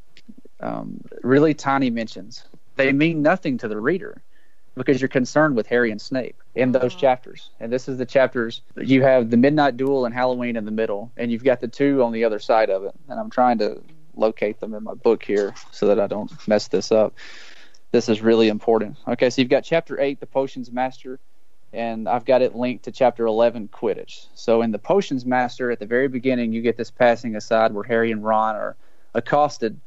Um, really tiny mentions. They mean nothing to the reader because you're concerned with Harry and Snape in those mm-hmm. chapters. And this is the chapters. You have the Midnight Duel and Halloween in the middle, and you've got the two on the other side of it. And I'm trying to locate them in my book here so that I don't mess this up. This is really important. Okay, so you've got chapter eight, the Potions Master, and I've got it linked to chapter eleven, Quidditch. So in the Potions Master, at the very beginning, you get this passing aside where Harry and Ron are accosted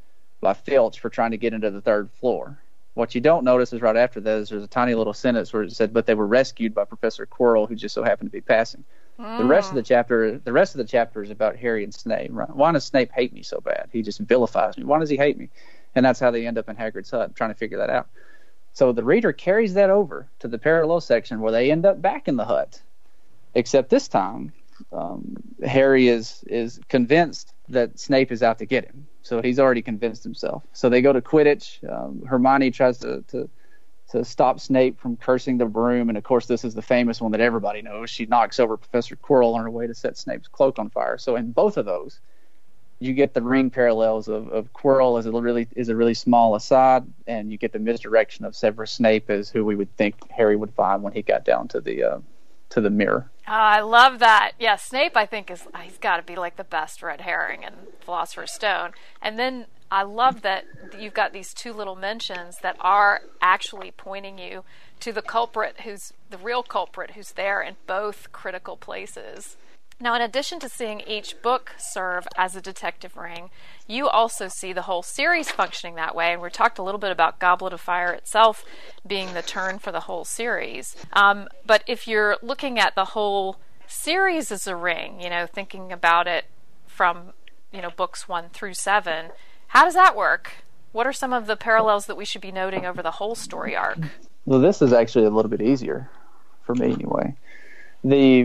by Filch for trying to get into the third floor. What you don't notice is right after that is there's a tiny little sentence where it said, but they were rescued by Professor Quirrell, who just so happened to be passing. Mm. The rest of the chapter, the rest of the chapter is about Harry and Snape. Why does Snape hate me so bad? He just vilifies me. Why does he hate me? And that's how they end up in Hagrid's hut, trying to figure that out. So the reader carries that over to the parallel section where they end up back in the hut. Except this time, um, Harry is is convinced that Snape is out to get him. So he's already convinced himself. So they go to Quidditch. Um, Hermione tries to, to to stop Snape from cursing the broom. And, of course, this is the famous one that everybody knows. She knocks over Professor Quirrell on her way to set Snape's cloak on fire. So in both of those, you get the ring parallels of, of Quirrell as a really is a really small aside, and you get the misdirection of Severus Snape as who we would think Harry would find when he got down to the uh, to the mirror. Oh, I love that. Yeah, Snape, I think, is he's got to be like the best red herring in Philosopher's Stone. And then I love that you've got these two little mentions that are actually pointing you to the culprit, who's the real culprit, who's there in both critical places. Now, in addition to seeing each book serve as a detective ring, you also see the whole series functioning that way. And we talked a little bit about Goblet of Fire itself being the turn for the whole series. Um, but if you're looking at the whole series as a ring, you know, thinking about it from, you know, books one through seven, how does that work? What are some of the parallels that we should be noting over the whole story arc? Well, this is actually a little bit easier for me anyway. The...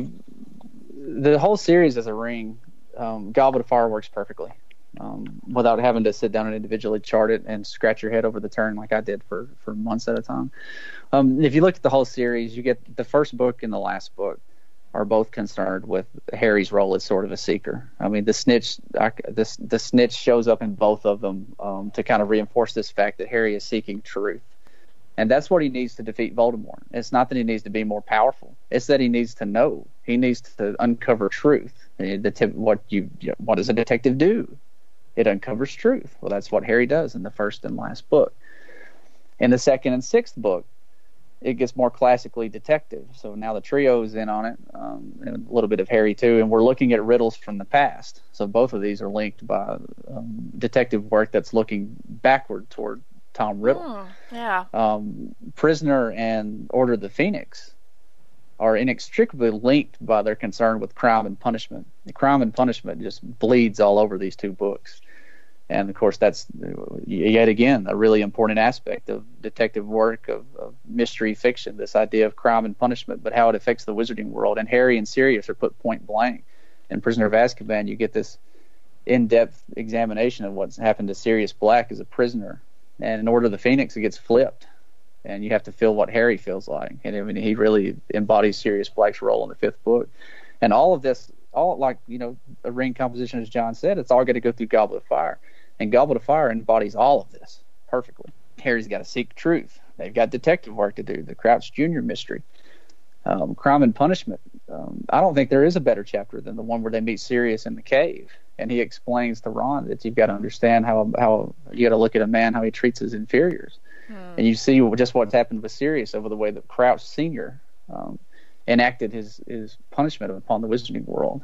The whole series as a ring, um, Goblet of Fire works perfectly um, without having to sit down and individually chart it and scratch your head over the turn like I did for, for months at a time. Um, if you look at the whole series, you get the first book and the last book are both concerned with Harry's role as sort of a seeker. I mean, the snitch, I, this, the snitch shows up in both of them um, to kind of reinforce this fact that Harry is seeking truth. And that's what he needs to defeat Voldemort. It's not that he needs to be more powerful. It's that he needs to know. He needs to uncover truth. The tip, what you, what does a detective do? It uncovers truth. Well, that's what Harry does in the first and last book. In the second and sixth book, it gets more classically detective. So now the trio is in on it, um, and a little bit of Harry too. And we're looking at riddles from the past. So both of these are linked by um, detective work that's looking backward toward Tom Riddle. Mm, yeah. Um, Prisoner and Order of the Phoenix are inextricably linked by their concern with crime and punishment. The crime and punishment just bleeds all over these two books. And, of course, that's, yet again, a really important aspect of detective work, of, of mystery fiction, this idea of crime and punishment, but how it affects the wizarding world. And Harry and Sirius are put point blank. In Prisoner of Azkaban, you get this in-depth examination of what's happened to Sirius Black as a prisoner. And in Order of the Phoenix, it gets flipped, and you have to feel what Harry feels like. And I mean, he really embodies Sirius Black's role in the fifth book. And all of this, all like, you know, a ring composition, as John said, it's all got to go through Goblet of Fire. And Goblet of Fire embodies all of this perfectly. Harry's got to seek truth. They've got detective work to do, the Crouch Junior mystery. Um, crime and punishment. Um, I don't think there is a better chapter than the one where they meet Sirius in the cave, and he explains to Ron that you've got to understand how how you got to look at a man, how he treats his inferiors, hmm. and you see just what's happened with Sirius over the way that Crouch Senior um, enacted his his punishment upon the wizarding world,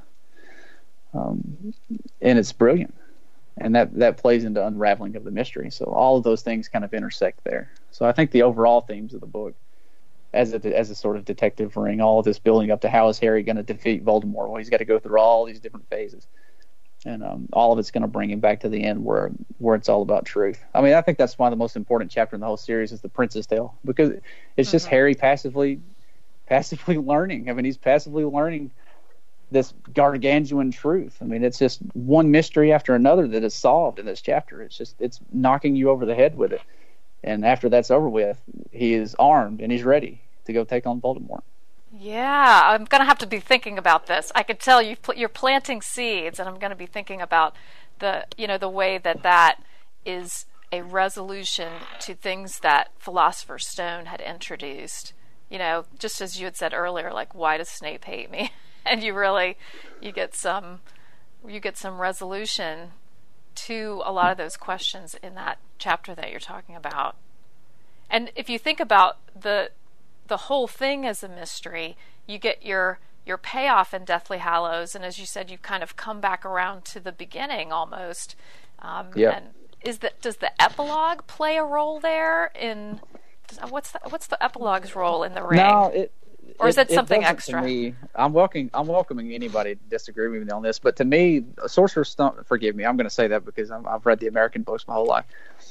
um, and it's brilliant, and that that plays into unraveling of the mystery. So all of those things kind of intersect there. So I think the overall themes of the book, as a as a sort of detective ring, all of this building up to how is Harry going to defeat Voldemort? Well, he's got to go through all these different phases, and um, all of it's going to bring him back to the end where where it's all about truth. I mean, I think that's why the most important chapter in the whole series is the Prince's Tale, because it's just mm-hmm. Harry passively passively learning. I mean, he's passively learning this gargantuan truth. I mean, it's just one mystery after another that is solved in this chapter. It's just it's knocking you over the head with it. And after that's over with, he is armed and he's ready to go take on Voldemort. Yeah, I'm going to have to be thinking about this. I could tell you've pl- you're planting seeds, and I'm going to be thinking about the, you know, the way that that is a resolution to things that Philosopher's Stone had introduced. You know, just as you had said earlier, like, why does Snape hate me? And you really, you get some, you get some resolution to a lot of those questions in that chapter that you're talking about. And if you think about the the whole thing as a mystery, you get your your payoff in Deathly Hallows, and as you said, you've kind of come back around to the beginning almost. Um, yeah. And is that does the epilogue play a role there? In what's the, what's the epilogue's role in the ring? No, it. Or is it, it something it extra? To me, I'm welcoming. I'm welcoming anybody to disagree with me on this, but to me, Sorcerer's Stone. Forgive me, I'm going to say that because I'm, I've read the American books my whole life.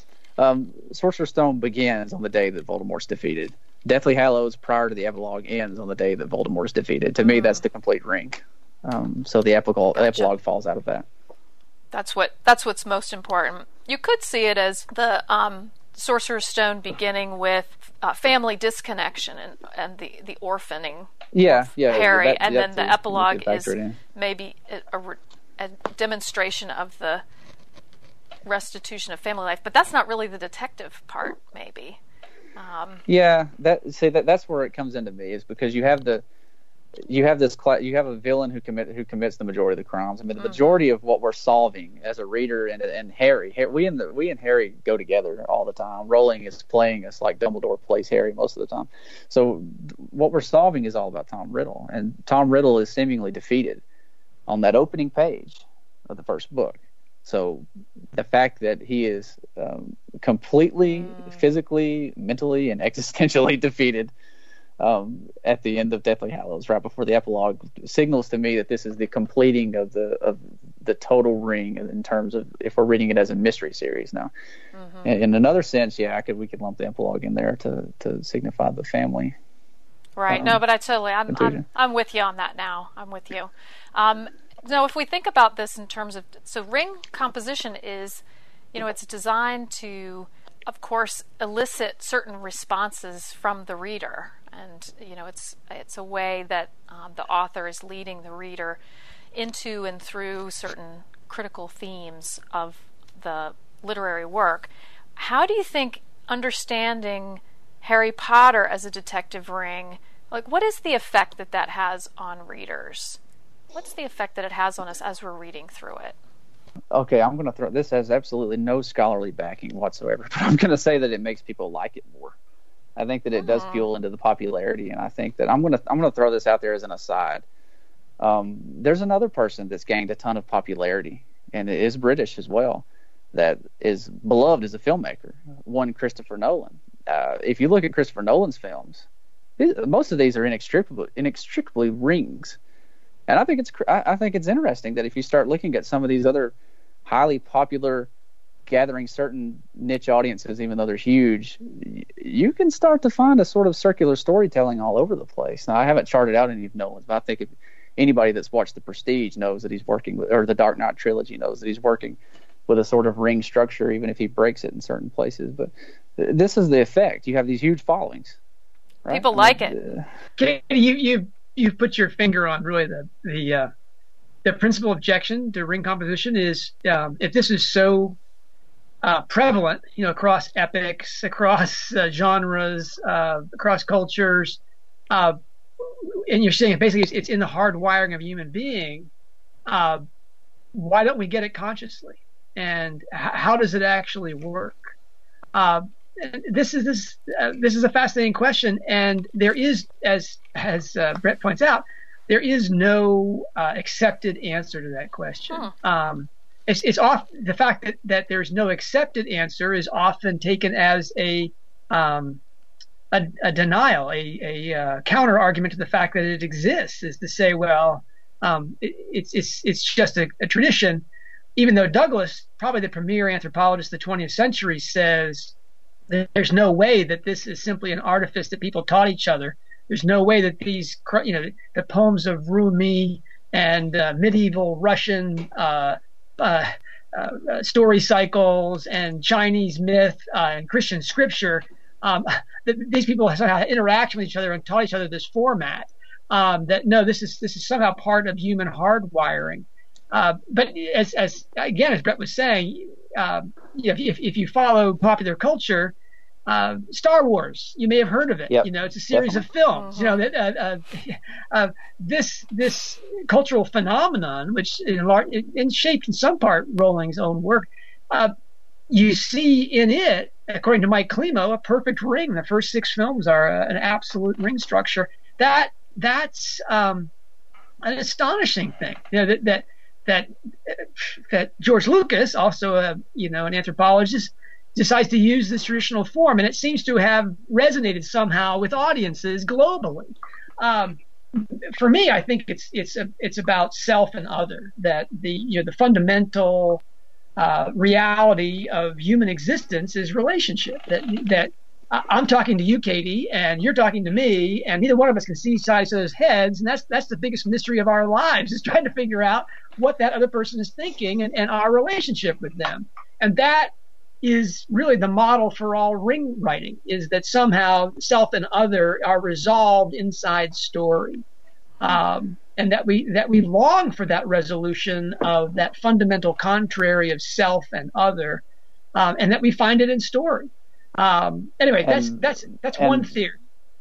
Um, Sorcerer's Stone begins on the day that Voldemort's defeated. Deathly Hallows, prior to the epilogue, ends on the day that Voldemort's defeated. To mm. me, that's the complete ring. Um, so the epilogue, gotcha. epilogue falls out of that. That's what. That's what's most important. You could see it as the um, Sorcerer's Stone beginning with uh, family disconnection and, and the, the orphaning yeah, of yeah, Harry, that, and then the epilogue is in. maybe a, a, a demonstration of the restitution of family life. But that's not really the detective part, maybe. Um, yeah, that see that that's where it comes into me, is because you have the you have this you have a villain who commit who commits the majority of the crimes. I mean, the mm-hmm. majority of what we're solving as a reader and and Harry, we and the we and Harry go together all the time. Rowling is playing us like Dumbledore plays Harry most of the time. So what we're solving is all about Tom Riddle, and Tom Riddle is seemingly defeated on that opening page of the first book. So the fact that he is um, completely mm. physically, mentally, and existentially defeated um, at the end of Deathly Hallows, right before the epilogue, signals to me that this is the completing of the of the total ring in terms of if we're reading it as a mystery series now. Mm-hmm. In, in another sense, yeah, I could we could lump the epilogue in there to, to signify the family. Right. Um, no, but I totally I'm, I'm I'm with you on that now. I'm with you. Um, Now, if we think about this in terms of, so ring composition is, you know, it's designed to, of course, elicit certain responses from the reader. And, you know, it's it's a way that um, the author is leading the reader into and through certain critical themes of the literary work. How do you think understanding Harry Potter as a detective ring, like what is the effect that that has on readers? What's the effect that it has on us as we're reading through it? Okay, I'm going to throw this has absolutely no scholarly backing whatsoever, but I'm going to say that it makes people like it more. I think that it mm. does fuel into the popularity, and I think that I'm going to I'm going to throw this out there as an aside. Um, there's another person that's gained a ton of popularity, and it is British as well, that is beloved as a filmmaker. One, Christopher Nolan. Uh, if you look at Christopher Nolan's films, most of these are inextricably inextricably rings. And I think it's I think it's interesting that if you start looking at some of these other highly popular, gathering certain niche audiences, even though they're huge, you can start to find a sort of circular storytelling all over the place. Now, I haven't charted out any of Nolan's, but I think if anybody that's watched The Prestige knows that he's working with, or the Dark Knight trilogy knows that he's working with a sort of ring structure, even if he breaks it in certain places. But this is the effect. You have these huge followings. Right? People I mean, like it. Uh, Katie, you you you've put your finger on really the the uh, the principal objection to ring composition is um, if this is so uh, prevalent, you know, across epics, across uh, genres, uh, across cultures, uh, and you're saying basically it's, it's in the hard wiring of a human being. Uh, why don't we get it consciously? And h- how does it actually work? Uh, This is this uh, this is a fascinating question, and there is, as as uh, Brett points out, there is no uh, accepted answer to that question. Huh. Um, it's it's off the fact that, that there's no accepted answer is often taken as a um, a, a denial, a a uh, counter argument to the fact that it exists, is to say, well, um, it, it's it's it's just a, a tradition, even though Douglas, probably the premier anthropologist of the twentieth century, says there's no way that this is simply an artifice that people taught each other. There's no way that these, you know, the poems of Rumi and uh, medieval Russian uh, uh, uh, story cycles and Chinese myth uh, and Christian scripture, um, that these people somehow had interaction with each other and taught each other this format. Um, that no, this is this is somehow part of human hardwiring. Uh, but as, as again, as Brett was saying, uh, if, if if you follow popular culture, uh, Star Wars, you may have heard of it. Yep. You know, it's a series Definitely. of films. Mm-hmm. You know that uh, uh, uh, this this cultural phenomenon, which in large, in shaped in some part Rowling's own work, uh, you see in it, according to Mike Climo, a perfect ring. The first six films are uh, an absolute ring structure. That that's um, an astonishing thing. You know that that. that that George Lucas, also a you know an anthropologist, decides to use this traditional form, and it seems to have resonated somehow with audiences globally. Um, for me, I think it's it's a, it's about self and other. That the you know the fundamental uh, reality of human existence is relationship. That that I'm talking to you, Katie, and you're talking to me, and neither one of us can see sides of those heads, and that's that's the biggest mystery of our lives, is trying to figure out what that other person is thinking and, and our relationship with them. And that is really the model for all ring writing, is that somehow self and other are resolved inside story, um, and that we that we long for that resolution of that fundamental contrary of self and other, um, and that we find it in story. Um, anyway, that's and, that's that's and, one theory.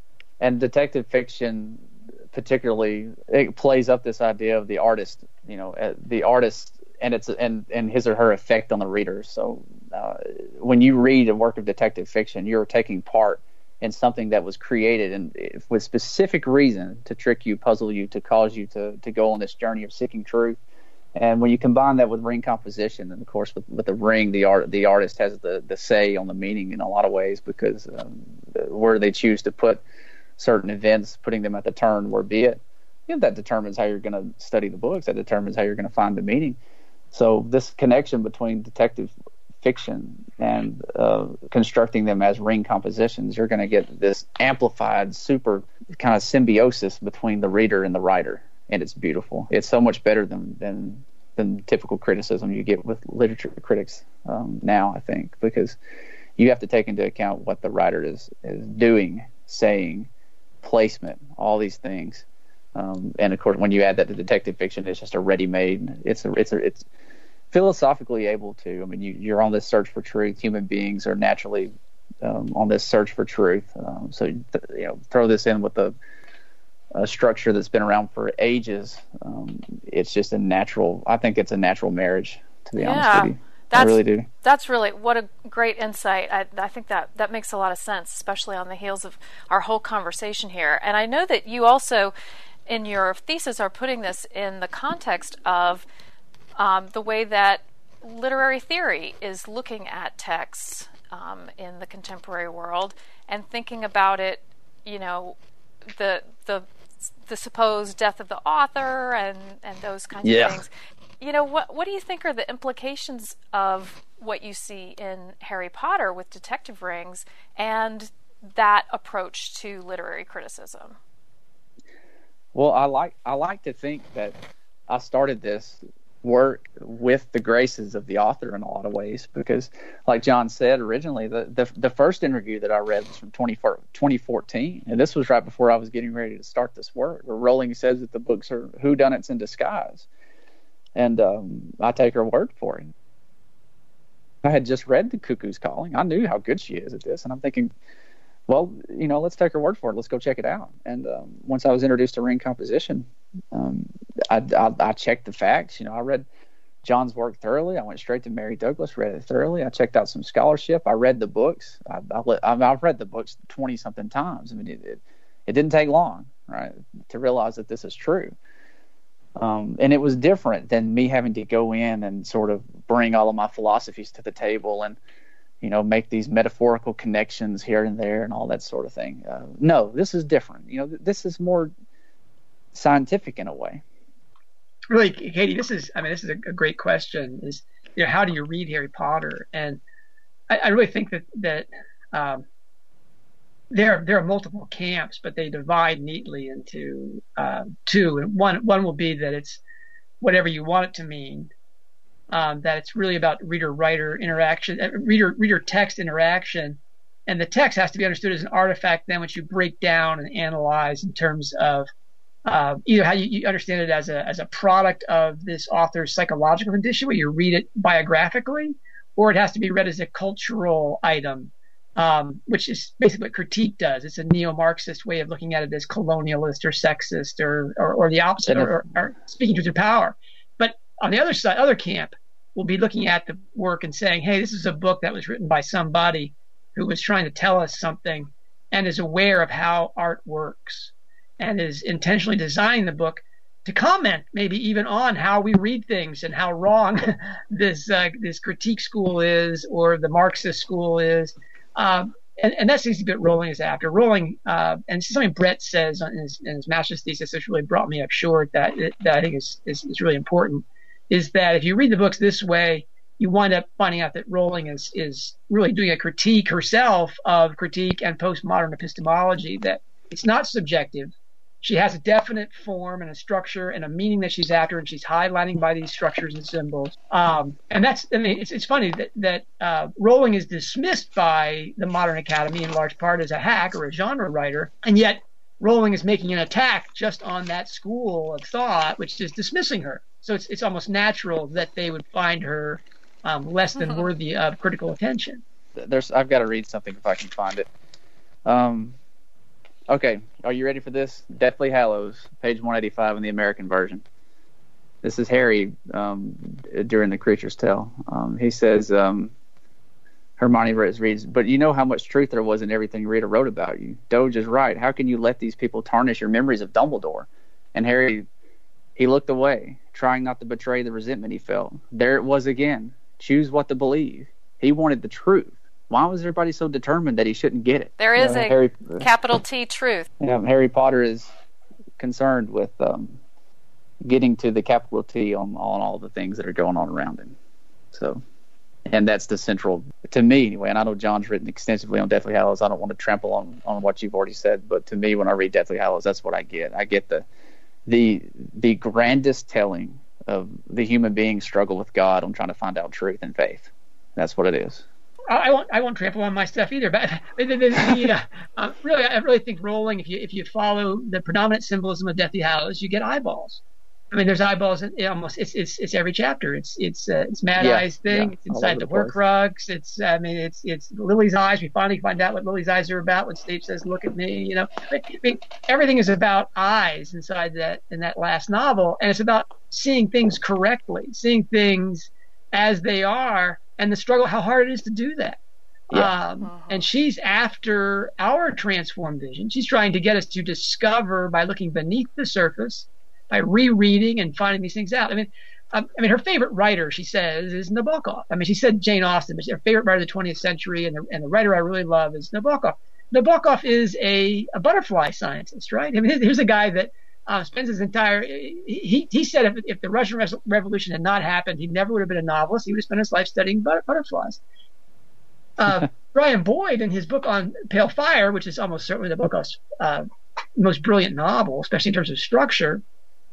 And detective fiction, particularly, it plays up this idea of the artist. You know, uh, the artist and it's and and his or her effect on the reader. So uh, when you read a work of detective fiction, you're taking part in something that was created and with specific reason to trick you, puzzle you, to cause you to to go on this journey of seeking truth. And when you combine that with ring composition, and of course with, with the ring, the art, the artist has the, the say on the meaning in a lot of ways, because um, where they choose to put certain events, putting them at the turn where be it, you know, that determines how you're going to study the books. That determines how you're going to find the meaning. So this connection between detective fiction and uh, constructing them as ring compositions, you're going to get this amplified, super kind of symbiosis between the reader and the writer. And it's beautiful. It's so much better than than, than typical criticism you get with literature critics um, now, I think, because you have to take into account what the writer is, is doing, saying, placement, all these things. Um, and of course, when you add that to detective fiction, it's just a ready-made. It's a, it's a, it's philosophically able to. I mean, you, you're on this search for truth. Human beings are naturally um, on this search for truth. Um, so you know, throw this in with the a structure that's been around for ages. Um, it's just a natural, I think it's a natural marriage, to be yeah, honest with you. That's, I really do. That's really, what a great insight. I, I think that, that makes a lot of sense, especially on the heels of our whole conversation here. And I know that you also, in your thesis, are putting this in the context of um, the way that literary theory is looking at texts um, in the contemporary world and thinking about it, you know, the the the supposed death of the author and, and those kinds yeah. of things. You know, what what do you think are the implications of what you see in Harry Potter with detective rings and that approach to literary criticism? Well, I like I like to think that I started this work with the graces of the author in a lot of ways, because like John said originally, the the, the first interview that I read was from twenty fourteen, and this was right before I was getting ready to start this work, where Rowling says that the books are whodunits in disguise, and um, I take her word for it. I had just read The Cuckoo's Calling. I knew how good she is at this, and I'm thinking, well, you know, let's take her word for it. Let's go check it out. And um, once I was introduced to ring composition, um, I, I, I checked the facts. You know, I read John's work thoroughly. I went straight to Mary Douglas, read it thoroughly. I checked out some scholarship. I read the books. I, I, I've read the books twenty-something times. I mean, it, it, it didn't take long, right, to realize that this is true. Um, and it was different than me having to go in and sort of bring all of my philosophies to the table and, you know, make these metaphorical connections here and there and all that sort of thing. Uh, no, this is different. You know, th- this is more scientific in a way. Really, Katie, this is, I mean, this is a, a great question, is, you know, how do you read Harry Potter? And I, I really think that, that um, there, there are multiple camps, but they divide neatly into um, two. And one, one will be that it's whatever you want it to mean. Um, that it's really about reader-writer interaction, uh, reader reader-text interaction, and the text has to be understood as an artifact then which you break down and analyze in terms of uh, either how you, you understand it as a as a product of this author's psychological condition, where you read it biographically, or it has to be read as a cultural item, um, which is basically what critique does. It's a neo-Marxist way of looking at it as colonialist or sexist or or, or the opposite, or, or, or speaking to the power. But on the other side, other camp, we'll be looking at the work and saying, hey, this is a book that was written by somebody who was trying to tell us something and is aware of how art works and is intentionally designing the book to comment maybe even on how we read things and how wrong this uh, this critique school is or the Marxist school is. Um, and, and that seems to be what Rowling is after. Rowling, uh, and something Brett says in his, in his master's thesis, which really brought me up short, that, that I think is, is, is really important, is that if you read the books this way, you wind up finding out that Rowling is, is really doing a critique herself of critique and postmodern epistemology, that it's not subjective. She has a definite form and a structure and a meaning that she's after, and she's highlighting by these structures and symbols. Um, and that's, I mean, it's, it's funny that, that uh, Rowling is dismissed by the modern academy in large part as a hack or a genre writer, and yet Rowling is making an attack just on that school of thought, which is dismissing her. So it's it's almost natural that they would find her um, less than worthy of critical attention. There's, I've got to read something if I can find it. Um. Okay, are you ready for this? Deathly Hallows, page one eighty-five in the American version. This is Harry um, during The Creature's Tale. Um, he says, um, Hermione reads, but you know how much truth there was in everything Rita wrote about you. Doge is right. How can you let these people tarnish your memories of Dumbledore? And Harry, he looked away, trying not to betray the resentment he felt. There it was again. Choose what to believe. He wanted the truth. Why was everybody so determined that he shouldn't get it? There is you know, a Harry, capital T truth. You know, Harry Potter is concerned with um, getting to the capital T on, on all the things that are going on around him. So, and that's the central, to me anyway, and I know John's written extensively on Deathly Hallows. I don't want to trample on, on what you've already said, but to me, when I read Deathly Hallows, that's what I get. I get the the the grandest telling of the human being's struggle with God on trying to find out truth and faith. That's what it is. I won't. I won't trample on my stuff either. But the, the, the, uh, uh, really, I really think Rowling. If you if you follow the predominant symbolism of Deathly Hallows, you get eyeballs. I mean, there's eyeballs in almost. It's it's it's every chapter. It's it's uh, it's Mad yeah, Eye's thing. Yeah, it's inside the, the Horcrux. It's I mean, it's it's Lily's eyes. We finally find out what Lily's eyes are about when Snape says, "Look at me." You know, I mean, everything is about eyes inside that in that last novel, and it's about seeing things correctly, seeing things as they are. And the struggle, how hard it is to do that. Yeah. Um, uh-huh. And she's after our transformed vision. She's trying to get us to discover by looking beneath the surface, by rereading and finding these things out. I mean, um, I mean, her favorite writer, she says, is Nabokov. I mean, she said Jane Austen, but her favorite writer of the twentieth century and the, and the writer I really love is Nabokov. Nabokov is a, a butterfly scientist, right? I mean, here's a guy that Uh, spends his entire he he said if, if the Russian Revolution had not happened, he never would have been a novelist. He would have spent his life studying but- butterflies. Uh, Brian Boyd, in his book on Pale Fire, which is almost certainly the Nabokov's uh, most brilliant novel, especially in terms of structure,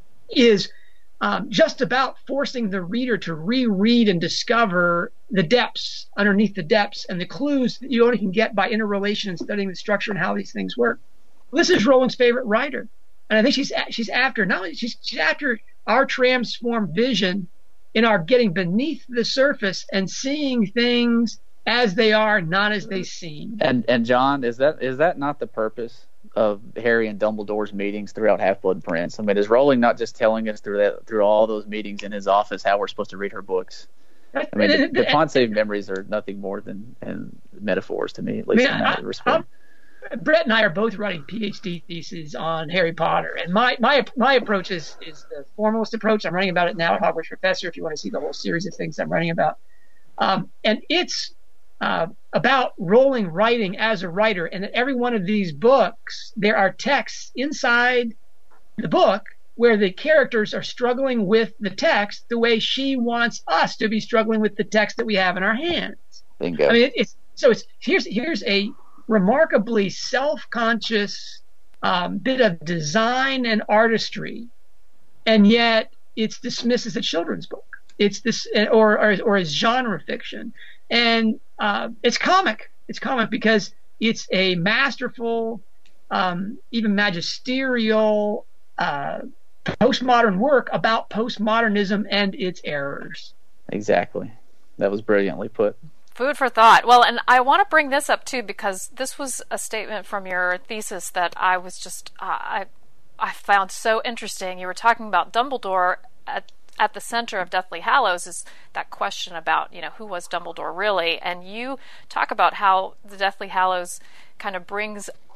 is um, just about forcing the reader to reread and discover the depths underneath the depths and the clues that you only can get by interrelation and studying the structure and how these things work. Well, this is Rowling's favorite writer. And I think she's she's after not only she's she's after our transformed vision in our getting beneath the surface and seeing things as they are, not as they seem. And and John, is that is that not the purpose of Harry and Dumbledore's meetings throughout Half-Blood Prince? I mean, is Rowling not just telling us through that through all those meetings in his office how we're supposed to read her books? I mean, the, the Ponce memories are nothing more than and metaphors to me, at least I mean, in that I, respect. I, Brett and I are both writing PhD theses on Harry Potter, and my my my approach is is the formalist approach. I'm writing about it now at Hogwarts Professor. If you want to see the whole series of things I'm writing about, um, and it's uh, about Rowling writing as a writer, and that every one of these books there are texts inside the book where the characters are struggling with the text the way she wants us to be struggling with the text that we have in our hands. Bingo. I mean, it, it's so it's here's here's a remarkably self-conscious um, bit of design and artistry, and yet it's dismissed as a children's book. It's this, or or, or as genre fiction, and uh, it's comic. It's comic because it's a masterful, um, even magisterial uh, postmodern work about postmodernism and its errors. Exactly, that was brilliantly put. Food for thought. Well, and I want to bring this up too because this was a statement from your thesis that I was just uh, I I found so interesting. You were talking about Dumbledore at at the center of Deathly Hallows is that question about, you know, who was Dumbledore really? And you talk about how the Deathly Hallows kind of brings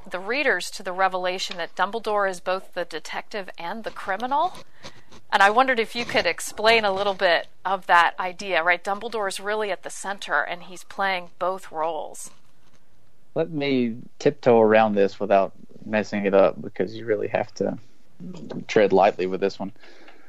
the readers to the revelation that Dumbledore is both the detective and the criminal. And I wondered if you could explain a little bit of that idea, right? Dumbledore is really at the center, and he's playing both roles. Let me tiptoe around this without messing it up, because you really have to tread lightly with this one.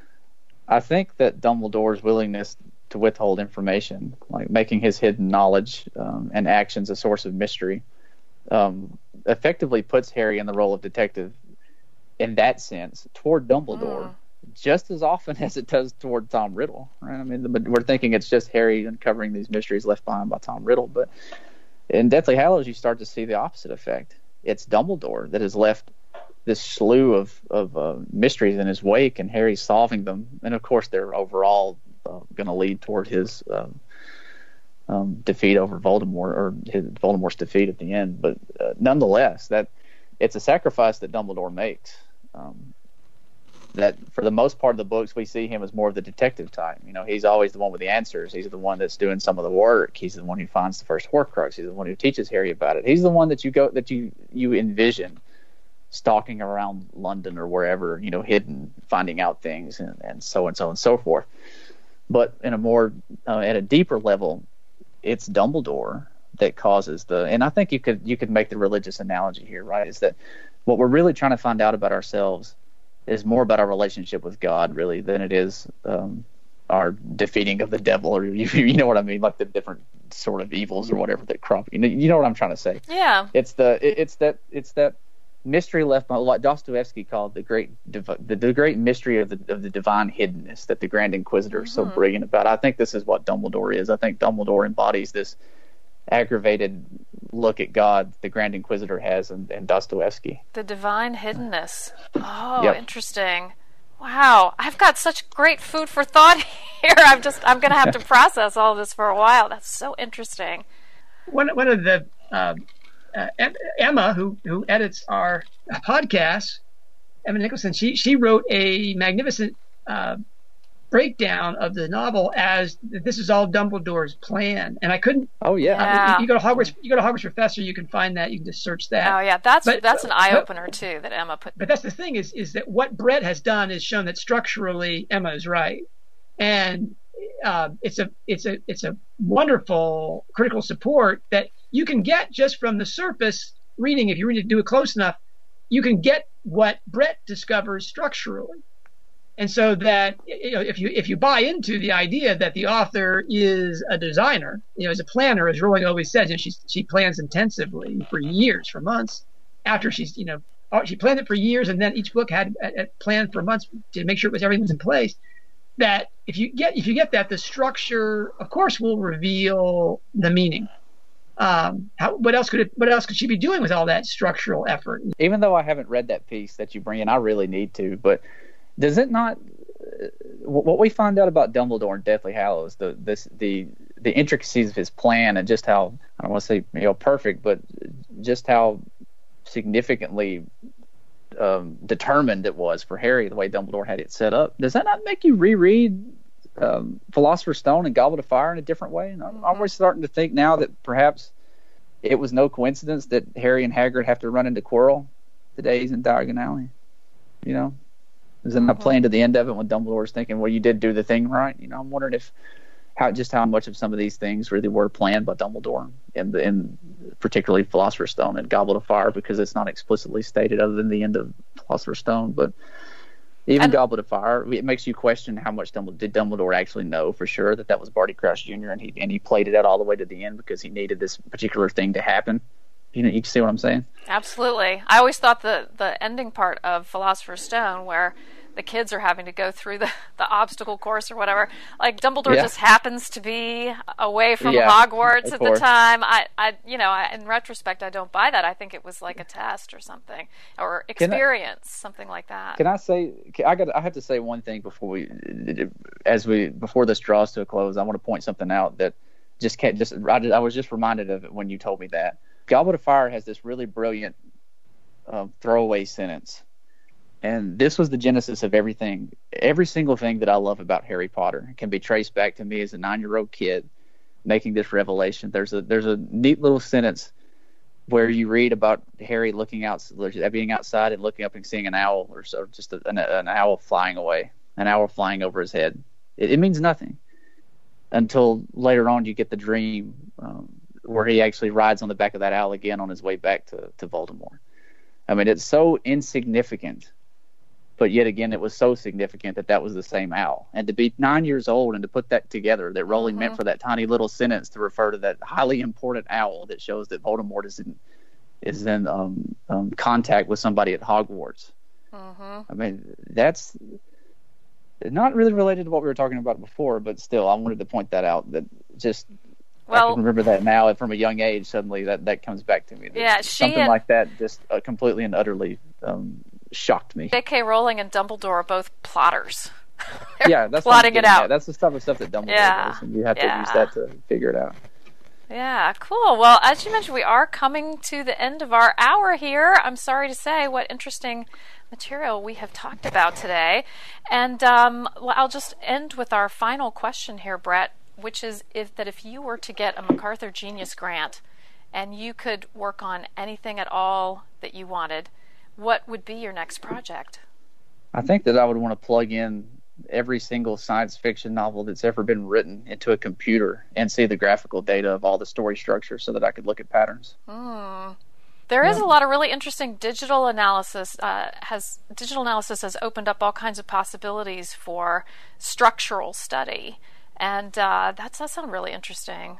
I think that Dumbledore's willingness to withhold information, like making his hidden knowledge um, and actions a source of mystery, um, effectively puts Harry in the role of detective in that sense toward Dumbledore. Mm. Just as often as it does toward Tom Riddle, right? I mean, the, we're thinking it's just Harry uncovering these mysteries left behind by Tom Riddle, but in Deathly Hallows, you start to see the opposite effect. It's Dumbledore that has left this slew of, of uh, mysteries in his wake, and Harry's solving them. And, of course, they're overall uh, going to lead toward his um, um, defeat over Voldemort, or his, Voldemort's defeat at the end. But uh, nonetheless, that it's a sacrifice that Dumbledore makes. Um, that for the most part of the books, we see him as more of the detective type. You know, he's always the one with the answers. He's the one that's doing some of the work. He's the one who finds the first Horcrux. He's the one who teaches Harry about it. He's the one that you go that you you envision stalking around London or wherever, you know, hidden, finding out things, and, and so and so and so forth. But in a more uh, at a deeper level, it's Dumbledore that causes the. And I think you could you could make the religious analogy here, right? Is that what we're really trying to find out about ourselves is more about our relationship with God, really, than it is um, our defeating of the devil, or you, you know what I mean, like the different sort of evils or whatever that crop. You know, you know what I'm trying to say? Yeah. It's the it, it's that it's that mystery left by what Dostoevsky called the great the, the great mystery of the of the divine hiddenness that the Grand Inquisitor mm-hmm. is so brilliant about. I think this is what Dumbledore is. I think Dumbledore embodies this aggravated look at God the Grand Inquisitor has in, in Dostoevsky. The divine hiddenness. Oh, yep. Interesting. Wow, I've got such great food for thought here. I'm just I'm going to have to process all of this for a while. That's so interesting. One one of the uh, uh, Emma, who who edits our podcast, Emma Nicholson, she she wrote a magnificent uh, breakdown of the novel as this is all Dumbledore's plan, and I couldn't. Oh yeah, yeah. You, you go to Hogwarts. You go to Hogwarts Professor. You can find that. You can just search that. Oh yeah, that's but, that's an but, eye opener too that Emma put. But that's the thing is is that what Brett has done is shown that structurally Emma is right, and uh, it's a it's a it's a wonderful critical support that you can get just from the surface reading. If you read it, do it close enough, you can get what Brett discovers structurally. And so that, you know, if you if you buy into the idea that the author is a designer, you know, as a planner, as Rowling always says, you know, she she plans intensively for years, for months. After she's, you know, she planned it for years, and then each book had a, a plan for months to make sure it was everything was in place. That if you get if you get that, the structure, of course, will reveal the meaning. Um, how, what else could it, what else could she be doing with all that structural effort? Even though I haven't read that piece that you bring in, I really need to, but. Does it not? Uh, what we find out about Dumbledore in Deathly Hallows, the this the the intricacies of his plan, and just how I don't want to say you know perfect, but just how significantly um, determined it was for Harry the way Dumbledore had it set up. Does that not make you reread um, Philosopher's Stone and Goblet of Fire in a different way? And I'm always starting to think now that perhaps it was no coincidence that Harry and Hagrid have to run into Quirrell the days in Diagon Alley. You know. Is it not playing to the end of it when Dumbledore's thinking, well, you did do the thing right? You know, I'm wondering if how just how much of some of these things really were planned by Dumbledore, and in particularly Philosopher's Stone and Goblet of Fire, because it's not explicitly stated other than the end of Philosopher's Stone. But even and, Goblet of Fire, it makes you question how much Dumbledore, did Dumbledore actually know for sure that that was Barty Crouch Junior and he and he played it out all the way to the end because he needed this particular thing to happen. You know, you see what I'm saying? Absolutely. I always thought the, the ending part of Philosopher's Stone, where the kids are having to go through the, the obstacle course or whatever, like Dumbledore yeah. just happens to be away from yeah, Hogwarts at the time. I, I, you know, I, in retrospect, I don't buy that. I think it was like a test or something, or experience, I, something like that. Can I say? I got. I have to say one thing before we, as we before this draws to a close. I want to point something out that just can't. Just I, I was just reminded of it when you told me that. Goblet of Fire has this really brilliant um, throwaway sentence. And this was the genesis of everything. Every single thing that I love about Harry Potter can be traced back to me as a nine-year-old kid making this revelation. There's a there's a neat little sentence where you read about Harry looking out, being outside and looking up and seeing an owl or so, just a, an, an owl flying away, an owl flying over his head. It, it means nothing until later on you get the dream um, where he actually rides on the back of that owl again on his way back to, to Voldemort. I mean, it's so insignificant, but yet again, it was so significant that that was the same owl. And to be nine years old and to put that together, that Rowling mm-hmm. meant for that tiny little sentence to refer to that highly important owl that shows that Voldemort is in is in um, um, contact with somebody at Hogwarts. Mm-hmm. I mean, that's not really related to what we were talking about before, but still, I wanted to point that out. That just well, I can remember that now from a young age. Suddenly, that, that comes back to me. Yeah, she something and, like that just uh, completely and utterly um, shocked me. J K. Rowling and Dumbledore are both plotters. Yeah, that's plotting it out. At. That's the type of stuff that Dumbledore yeah. does, and you have yeah. to use that to figure it out. Yeah, cool. Well, as you mentioned, we are coming to the end of our hour here. I'm sorry to say what interesting material we have talked about today. And um, well, I'll just end with our final question here, Brett, which is if that if you were to get a MacArthur Genius Grant and you could work on anything at all that you wanted, what would be your next project? I think that I would want to plug in every single science fiction novel that's ever been written into a computer and see the graphical data of all the story structure so that I could look at patterns. Mm. There is a lot of really interesting digital analysis. Uh, has digital analysis has opened up all kinds of possibilities for structural study, and uh, that's that sounds really interesting.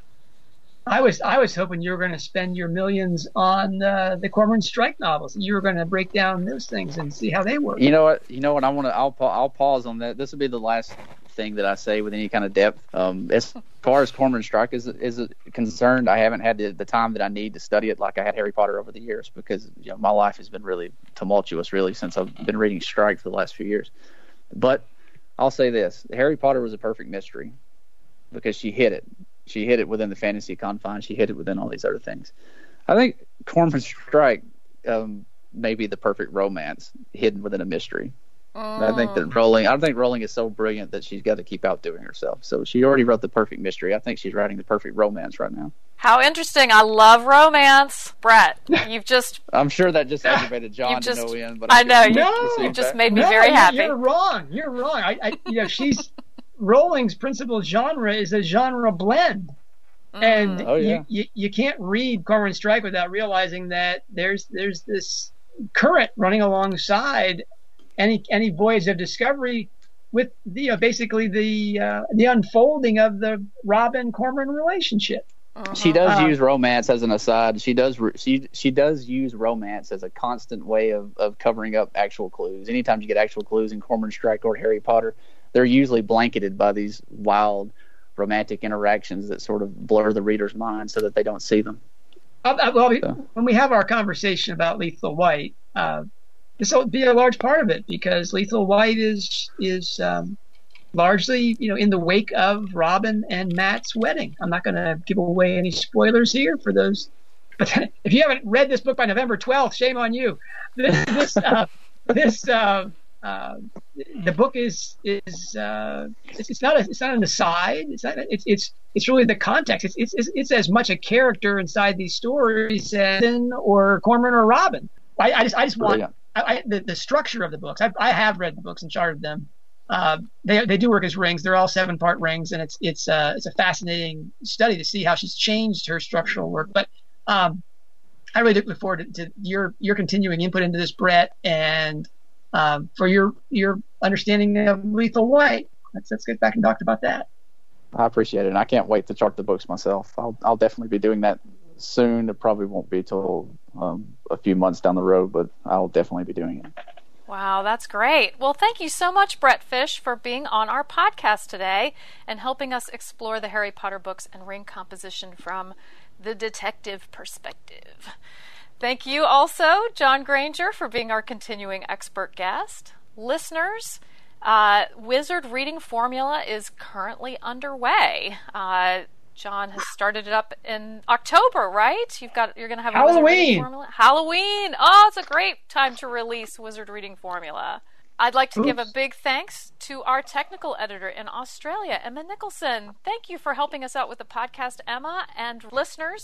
I was I was hoping you were going to spend your millions on uh, the Cormoran Strike novels. You were going to break down those things and see how they work. You know what? You know what? I want to. I'll I'll pause on that. This will be the last thing that I say with any kind of depth. Um, as far as Cormoran Strike is is concerned, I haven't had the, the time that I need to study it like I had Harry Potter over the years because you know my life has been really tumultuous, really, since I've been reading Strike for the last few years. But I'll say this: Harry Potter was a perfect mystery because she hit it. She hit it within the fantasy confines. She hit it within all these other things. I think Cormoran Strike um, may be the perfect romance hidden within a mystery. Mm. I think that Rowling. I think Rowling is so brilliant that she's got to keep outdoing herself. So she already wrote the perfect mystery. I think she's writing the perfect romance right now. How interesting! I love romance, Brett. You've just. I'm sure that just aggravated John just, to no end. But I know you. No, you just made me no, very happy. You're wrong. You're wrong. I, I you know, she's. Rowling's principal genre is a genre blend, mm. and oh, yeah. you, you you can't read Cormoran Strike without realizing that there's there's this current running alongside any any voyage of discovery with the, you know, basically the uh, the unfolding of the Robin Cormoran relationship. Uh-huh. She does uh, use romance as an aside. She does she she does use romance as a constant way of, of covering up actual clues. Anytime you get actual clues in Cormoran Strike or Harry Potter, they're usually blanketed by these wild romantic interactions that sort of blur the reader's mind so that they don't see them. Uh, well, so. When we have our conversation about Lethal White, uh, this will be a large part of it because Lethal White is is um, largely, you know, in the wake of Robin and Matt's wedding. I'm not going to give away any spoilers here for those, but if you haven't read this book by November twelfth, shame on you. This this uh, this. Uh, Uh, the book is is uh, it's, it's not a, it's not an aside. It's not it's it's it's really the context. It's it's it's as much a character inside these stories as Finn or Cormoran or Robin. I, I just I just want Brilliant. I, I, the the structure of the books. I I have read the books and charted them. Uh, they they do work as rings. They're all seven part rings, and it's it's uh it's a fascinating study to see how she's changed her structural work. But um, I really look forward to, to your your continuing input into this, Brett, and. Um, for your your understanding of Lethal White. Let's let's get back and talk about that. I appreciate it, and I can't wait to chart the books myself. I'll I'll definitely be doing that soon. It probably won't be till um, a few months down the road, but I'll definitely be doing it. Wow, that's great. Well, thank you so much, Brett Fish, for being on our podcast today and helping us explore the Harry Potter books and ring composition from the detective perspective. Thank you also, John Granger, for being our continuing expert guest. Listeners, uh, Wizard Reading Formula is currently underway. Uh, John has started it up in October, right? You've got you're going to have a Halloween. Wizard Reading Formula. Halloween. Oh, it's a great time to release Wizard Reading Formula. I'd like to Oops. give a big thanks to our technical editor in Australia, Emma Nicholson. Thank you for helping us out with the podcast, Emma. And listeners,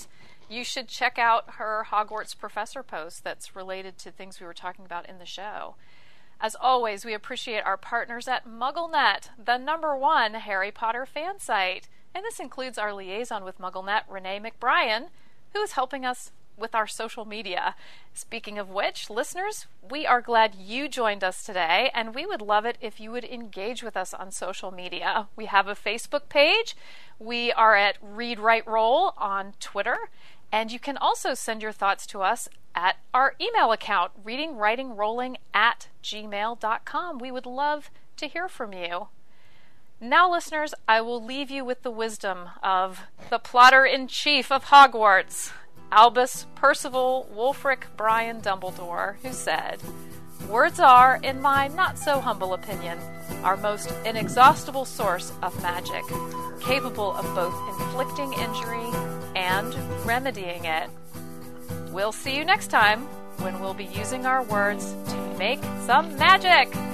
you should check out her Hogwarts professor post that's related to things we were talking about in the show. As always, we appreciate our partners at MuggleNet, the number one Harry Potter fan site. And this includes our liaison with MuggleNet, Renee McBrien, who is helping us with our social media. Speaking of which, listeners, we are glad you joined us today, and we would love it if you would engage with us on social media. We have a Facebook page. We are at Read Write Roll on Twitter, and you can also send your thoughts to us at our email account, readingwritingrolling at gmail dot com. We would love to hear from you. Now, listeners, I will leave you with the wisdom of the plotter-in-chief of Hogwarts, Albus Percival Wulfric Brian Dumbledore, who said, "Words are, in my not-so-humble opinion, our most inexhaustible source of magic, capable of both inflicting injury and remedying it." We'll see you next time when we'll be using our words to make some magic!